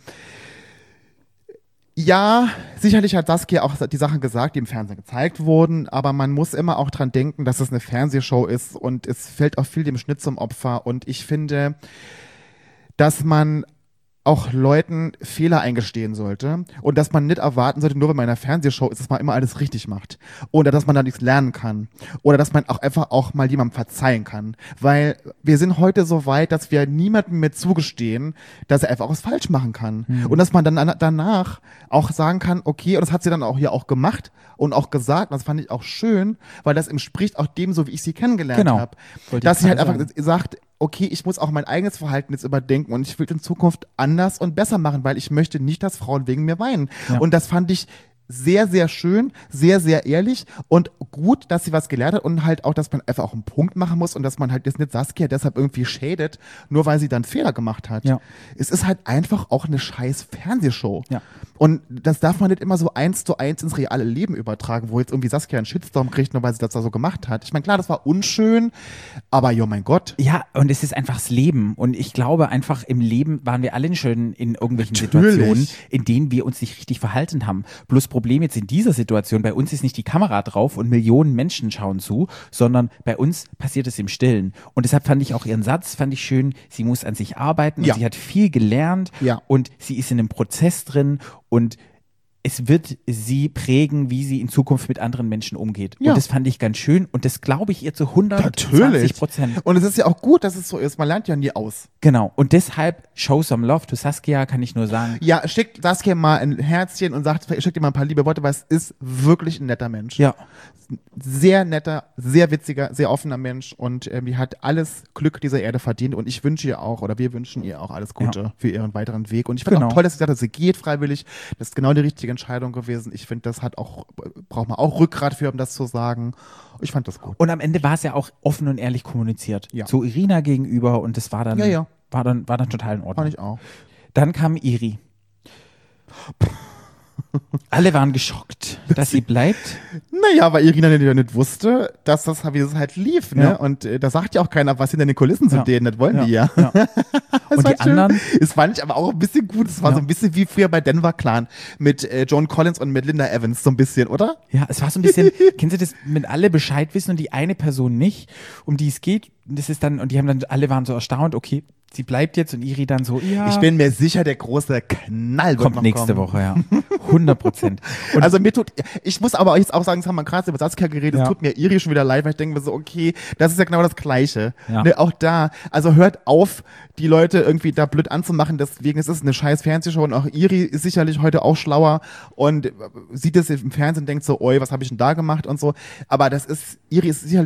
Ja, sicherlich hat Saskia auch die Sachen gesagt, die im Fernsehen gezeigt wurden, aber man muss immer auch dran denken, dass es eine Fernsehshow ist und es fällt auch viel dem Schnitt zum Opfer und ich finde, dass man auch Leuten Fehler eingestehen sollte und dass man nicht erwarten sollte, nur weil man in einer Fernsehshow ist, dass man immer alles richtig macht oder dass man da nichts lernen kann oder dass man auch einfach auch mal jemandem verzeihen kann, weil wir sind heute so weit, dass wir niemandem mehr zugestehen, dass er einfach was falsch machen kann und dass man dann an- danach auch sagen kann, okay, und das hat sie dann auch hier auch gemacht und auch gesagt, und das fand ich auch schön, weil das entspricht auch dem, so wie ich sie kennengelernt Genau. habe, Wollte dass ich sie halt gerade einfach sagt, okay, ich muss auch mein eigenes Verhalten jetzt überdenken und ich will in Zukunft anders und besser machen, weil ich möchte nicht, dass Frauen wegen mir weinen. Ja. Und das fand ich sehr, sehr schön, sehr, sehr ehrlich und gut, dass sie was gelernt hat und halt auch, dass man einfach auch einen Punkt machen muss und dass man halt jetzt nicht Saskia deshalb irgendwie schädet, nur weil sie dann Fehler gemacht hat. Ja. Es ist halt einfach auch eine scheiß Fernsehshow. Ja. Und das darf man nicht immer so eins zu eins ins reale Leben übertragen, wo jetzt irgendwie Saskia einen Shitstorm kriegt, nur weil sie das da so gemacht hat. Ich meine, klar, das war unschön, aber jo, mein Gott. Ja, und es ist einfach das Leben. Und ich glaube einfach, im Leben waren wir alle schon in irgendwelchen Natürlich. Situationen, in denen wir uns nicht richtig verhalten haben. Bloß Problem jetzt in dieser Situation, bei uns ist nicht die Kamera drauf und Millionen Menschen schauen zu, sondern bei uns passiert es im Stillen. Und deshalb fand ich auch ihren Satz, fand ich schön, sie muss an sich arbeiten Ja. und sie hat viel gelernt Ja. und sie ist in einem Prozess drin und es wird sie prägen, wie sie in Zukunft mit anderen Menschen umgeht. Ja. Und das fand ich ganz schön und das glaube ich ihr zu hundertzwanzig Prozent. Und es ist ja auch gut, dass es so ist. Man lernt ja nie aus. Genau. Und deshalb show some love to Saskia, kann ich nur sagen. Ja, schickt Saskia mal ein Herzchen und sagt, schickt ihr mal ein paar liebe Worte, weil es ist wirklich ein netter Mensch. Ja. Sehr netter, sehr witziger, sehr offener Mensch und ähm, die hat alles Glück dieser Erde verdient und ich wünsche ihr auch, oder wir wünschen ihr auch alles Gute Ja. für ihren weiteren Weg. Und ich finde Genau. auch toll, dass sie gesagt hat, sie geht freiwillig. Das ist genau die richtige Entscheidung gewesen. Ich finde, das hat auch, braucht man auch Rückgrat für, um das zu sagen. Ich fand das gut. Und am Ende war es ja auch offen und ehrlich kommuniziert. Ja. Zu Irina gegenüber und das war dann, Ja, ja. War dann, war dann total in Ordnung. Fand ich auch. Dann kam Iri. Alle waren geschockt, dass sie bleibt. Naja, weil Irina ja nicht wusste, dass das, wie es halt lief, ne? Ja. Und äh, da sagt ja auch keiner, was hinter den Kulissen zu Ja. denen, das wollen die ja. ja. Das Und war die anderen? Das fand ich aber auch ein bisschen gut. Es war Ja. so ein bisschen wie früher bei Denver Clan mit äh, Joan Collins und mit Linda Evans, so ein bisschen, oder? Ja, es war so ein bisschen, kennen Sie das, wenn alle Bescheid wissen und die eine Person nicht, um die es geht, das ist dann, und die haben dann, alle waren so erstaunt, okay, sie bleibt jetzt und Iri dann so, ja. Ich bin mir sicher, der große Knall wird kommt noch nächste kommen. Woche, ja. hundert Prozent. Und Also mir tut, ich muss aber jetzt auch sagen, das haben wir gerade über Saskia geredet, Ja. es tut mir Iri schon wieder leid, weil ich denke mir so, okay, das ist ja genau das Gleiche. Ja. Ne, auch da, also hört auf, die Leute irgendwie da blöd anzumachen, deswegen es ist eine scheiß Fernsehshow und auch Iri ist sicherlich heute auch schlauer und äh, sieht es im Fernsehen und denkt so, oi, was habe ich denn da gemacht und so. Aber das ist, Iri ist sicherlich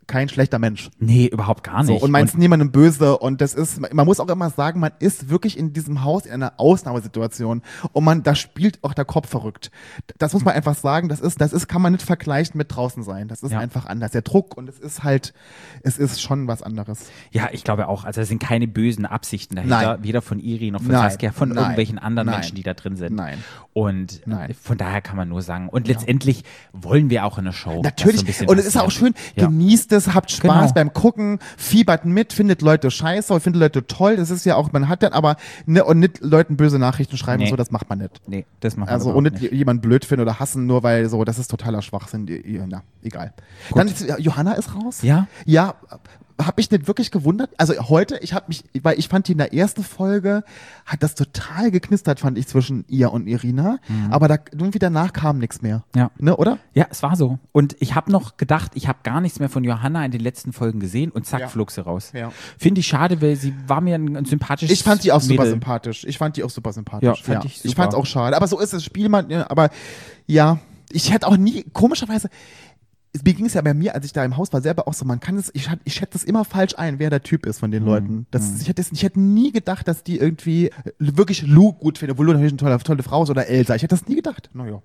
kein schlechter Mensch. Nee, überhaupt gar So, nicht. und meinst niemandem böse. Und das ist, man muss auch immer sagen, man ist wirklich in diesem Haus in einer Ausnahmesituation. Und man, da spielt auch der Kopf verrückt. Das muss man einfach sagen, das ist, das ist, kann man nicht vergleichen mit draußen sein. Das ist Ja. einfach anders. Der Druck und es ist halt, es ist schon was anderes. Ja, ich glaube auch. Also es sind keine bösen Absichten dahinter, Nein. weder von Iri noch von Nein. Saskia, von Nein. irgendwelchen anderen Nein. Menschen, die da drin sind. Nein. Und Nein. von daher kann man nur sagen. Und letztendlich wollen wir auch in der Show. Natürlich. dass so ein bisschen Und es ist auch passiert. schön, Ja. genießt es, habt Spaß Genau. beim Gucken, fiebert mit, findet Leute scheiße, findet Leute toll. Das ist ja auch, man hat dann aber, ne, und nicht Leuten böse Nachrichten schreiben Nee. und so, das macht man nicht. Nee, das machen wir Also, überhaupt und nicht nicht. jemand blöd finden oder hassen, nur weil so, das ist totaler Schwachsinn. Ja, egal. Dann ist, ja, Johanna ist raus. Ja? Ja, habe ich nicht wirklich gewundert. Also heute, ich habe mich, weil ich fand die in der ersten Folge, hat das total geknistert, fand ich, zwischen ihr und Irina. Aber da irgendwie danach kam nichts mehr. Ja. Ne, oder? Ja, es war so. Und ich habe noch gedacht, ich habe gar nichts mehr von Johanna in den letzten Folgen gesehen und zack, Ja. flog sie raus. Ja. Finde ich schade, weil sie war mir ein, ein sympathisches Ich fand die auch super Mädel. sympathisch. Ich fand die auch super sympathisch. Ja, fand ich super. fand's auch schade. Aber so ist das Spiel, man, ja, aber ja, ich hätte auch nie, komischerweise, mir ging es ja bei mir, als ich da im Haus war, selber auch so, man kann es, ich, ich schätze das immer falsch ein, wer der Typ ist von den Leuten. Das, ich, hätte, es- ich hätte nie gedacht, dass die irgendwie wirklich Lou gut finden, obwohl Lou natürlich eine tolle, tolle Frau ist oder Elsa. Ich hätte das nie gedacht. Naja.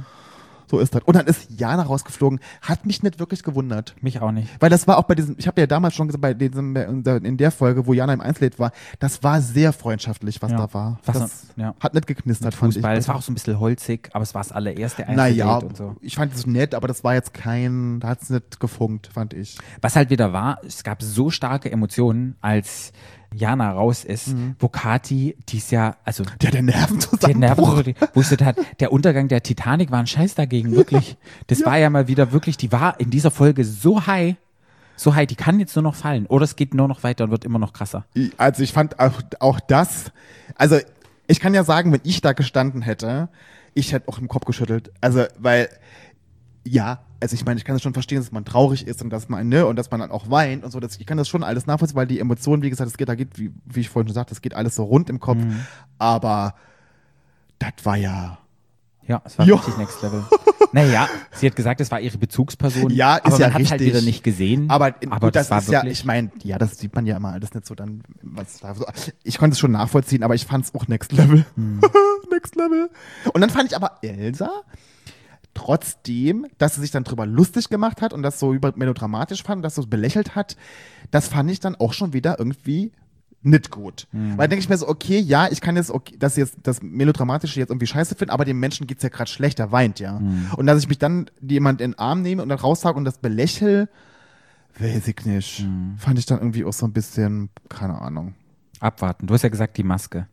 So ist das. Und dann ist Jana rausgeflogen. Hat mich nicht wirklich gewundert. Mich auch nicht. Weil das war auch bei diesem, ich habe ja damals schon gesagt, bei diesem, in der Folge, wo Jana im Einzellied war, das war sehr freundschaftlich, was Ja. da war. Was das ja. hat nicht geknistert, fand ich. Fußball, es war auch so ein bisschen holzig, aber es war das allererste Naja, Einzeldate und so. ich fand es nett, aber das war jetzt kein, da hat es nicht gefunkt, fand ich. Was halt wieder war, es gab so starke Emotionen, als Jana raus ist, Mhm. wo Kathi, die ist ja, also Der hat den Nerven der Nerven, zusammenbruch. wo sie hat, der Untergang der Titanic war ein Scheiß dagegen, wirklich. Das war ja mal wieder wirklich, die war in dieser Folge so high, so high, die kann jetzt nur noch fallen. Oder es geht nur noch weiter und wird immer noch krasser. Also ich fand auch, auch das, also ich kann ja sagen, wenn ich da gestanden hätte, ich hätte auch im Kopf geschüttelt. Also, weil, ja, also ich meine, ich kann das schon verstehen, dass man traurig ist und dass man, ne, und dass man dann auch weint und so. Das, ich kann das schon alles nachvollziehen, weil die Emotionen, wie gesagt, es geht, da geht, wie, wie ich vorhin schon sagte, das geht alles so rund im Kopf. Mhm. Aber das war ja. Ja, es war Jo. richtig Next Level. Naja, sie hat gesagt, es war ihre Bezugsperson. Ja, ist aber ja man hat halt richtig. wieder nicht gesehen. Aber, in, aber gut, das, war ist ja, wirklich, ich meine, ja, das sieht man ja immer alles nicht so dann, was da so. Ich konnte es schon nachvollziehen, aber ich fand es auch Next Level. Hm. Next Level. Und dann fand ich aber Elsa, trotzdem, dass sie sich dann drüber lustig gemacht hat und das so über melodramatisch fand, das so belächelt hat, das fand ich dann auch schon wieder irgendwie nicht gut. Hm. Weil denke ich mir so, okay, ja, ich kann jetzt, okay, dass jetzt das Melodramatische jetzt irgendwie scheiße finden, aber dem Menschen geht's ja gerade schlecht, der weint ja. Hm. Und dass ich mich dann jemand in den Arm nehme und dann raussage und das belächel, weiß ich nicht. Hm. Fand ich dann irgendwie auch so ein bisschen, keine Ahnung. abwarten. Du hast ja gesagt, die Maske.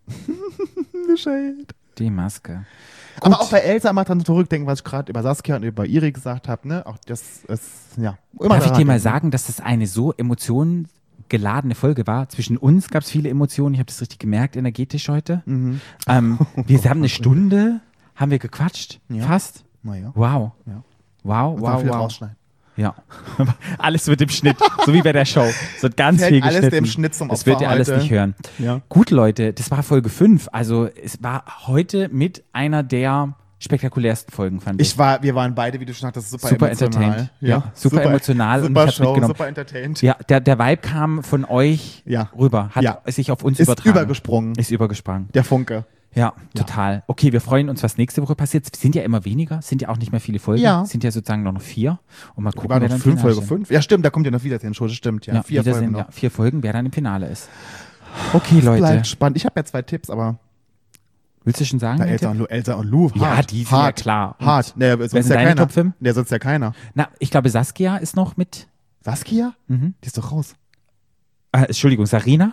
Bescheid. Die Maske. Aber Gut. auch bei Elsa mal dran zurückdenken, was ich gerade über Saskia und über Iri gesagt habe, ne? Auch das ist, ja. Immer Darf ich daran dir mal denken. sagen, dass das eine so emotionengeladene Folge war? Zwischen uns gab es viele Emotionen. Ich habe das richtig gemerkt, energetisch heute. Mhm. Ähm, wir haben eine Stunde, haben wir gequatscht, Ja. fast. Naja. Wow. Ja. Wow, Muss man wow, viel wow. rausschneiden. Ja. Alles wird im Schnitt, so wie bei der Show. Es wird ganz Fällt viel alles geschnitten. dem Schnitt zum Das Opfer wird ihr alles heute. nicht hören. Ja. Gut, Leute, das war Folge fünf. Also es war heute mit einer der spektakulärsten Folgen, fand ich. Ich war, wir waren beide, wie du schon sagtest, super, Super emotional. entertained. Ja, super emotional und Super ich hab's Show, mitgenommen. super entertained. Ja, der, der Vibe kam von euch Ja. rüber, hat Ja. sich auf uns Ist übertragen. übergesprungen. Ist übergesprungen. Der Funke. Ja, total. Okay, wir freuen uns, was nächste Woche passiert. Es sind ja immer weniger, sind ja auch nicht mehr viele Folgen. Ja. Sind ja sozusagen noch fünf. Und mal gucken, War wer noch dann fünf, im Finale Folge steht. fünf. Ja, stimmt, da kommt ja noch Wiedersehen, schon, stimmt. Ja, Ja, vier Wiedersehen, Folgen ja, noch. vier Folgen, wer dann im Finale ist. Okay, Leute. Bleibt spannend. Ich habe ja zwei Tipps, aber Willst du schon sagen? da den Elsa Tipp? und Lou, Elsa und Lou, Ja, hart. die sind ja hart, klar. Und Hart. Nee, wer sonst sind ja deine keiner. Top fünf? Nee, sonst ja keiner. Na, ich glaube, Saskia ist noch mit. Saskia? Mhm. Die ist doch raus. Äh, Entschuldigung, Sarina?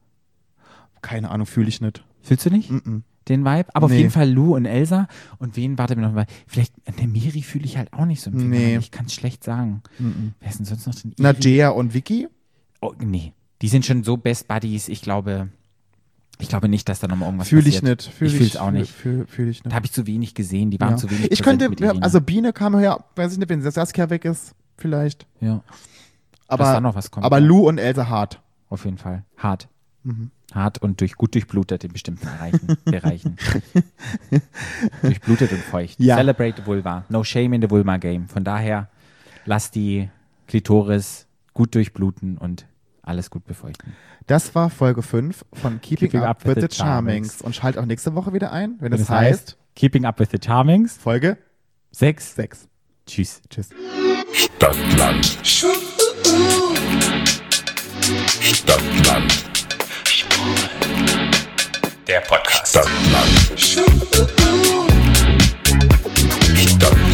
Keine Ahnung, fühle ich nicht. Fühlst du nicht? Mm-mm. Den Vibe? Aber auf Nee. jeden Fall Lou und Elsa. Und wen, warte mir noch mal. Vielleicht, eine Miri fühle ich halt auch nicht so im Finale. Nee. Ich kann es schlecht sagen. Mm-mm. Wer ist denn sonst noch drin? Na, Iri? Jaya und Vicky? Oh, nee. Die sind schon so Best Buddies. Ich glaube, ich glaube nicht, dass da nochmal irgendwas Fühle ich passiert. nicht. Fühl ich fühle es auch nicht. Fühle fühl ich nicht. Da habe ich zu wenig gesehen. Die waren Ja. zu wenig Ich präsent könnte, mit ja, Irina. also Biene kam her, weiß ich nicht, wenn Saskia weg ist, vielleicht. ja, Aber, dass da noch was kommt. aber ja. Lou und Elsa hart. Auf jeden Fall. Hart. Mhm. Hart und durch, gut durchblutet in bestimmten Bereichen. Bereichen. Durchblutet und feucht. Ja. Celebrate the Vulva. No shame in the Vulva Game. Von daher, lass die Klitoris gut durchbluten und alles gut befeuchten. Das war Folge fünf von Keeping, Keeping Up, with the Charmings. Und schalt auch nächste Woche wieder ein, wenn, Wenn es heißt Keeping Up with the Charmings. Folge sechs. sechs. Tschüss. Tschüss. Stadtland. Stadtland. Der Podcast. Stadtland. Stadtland.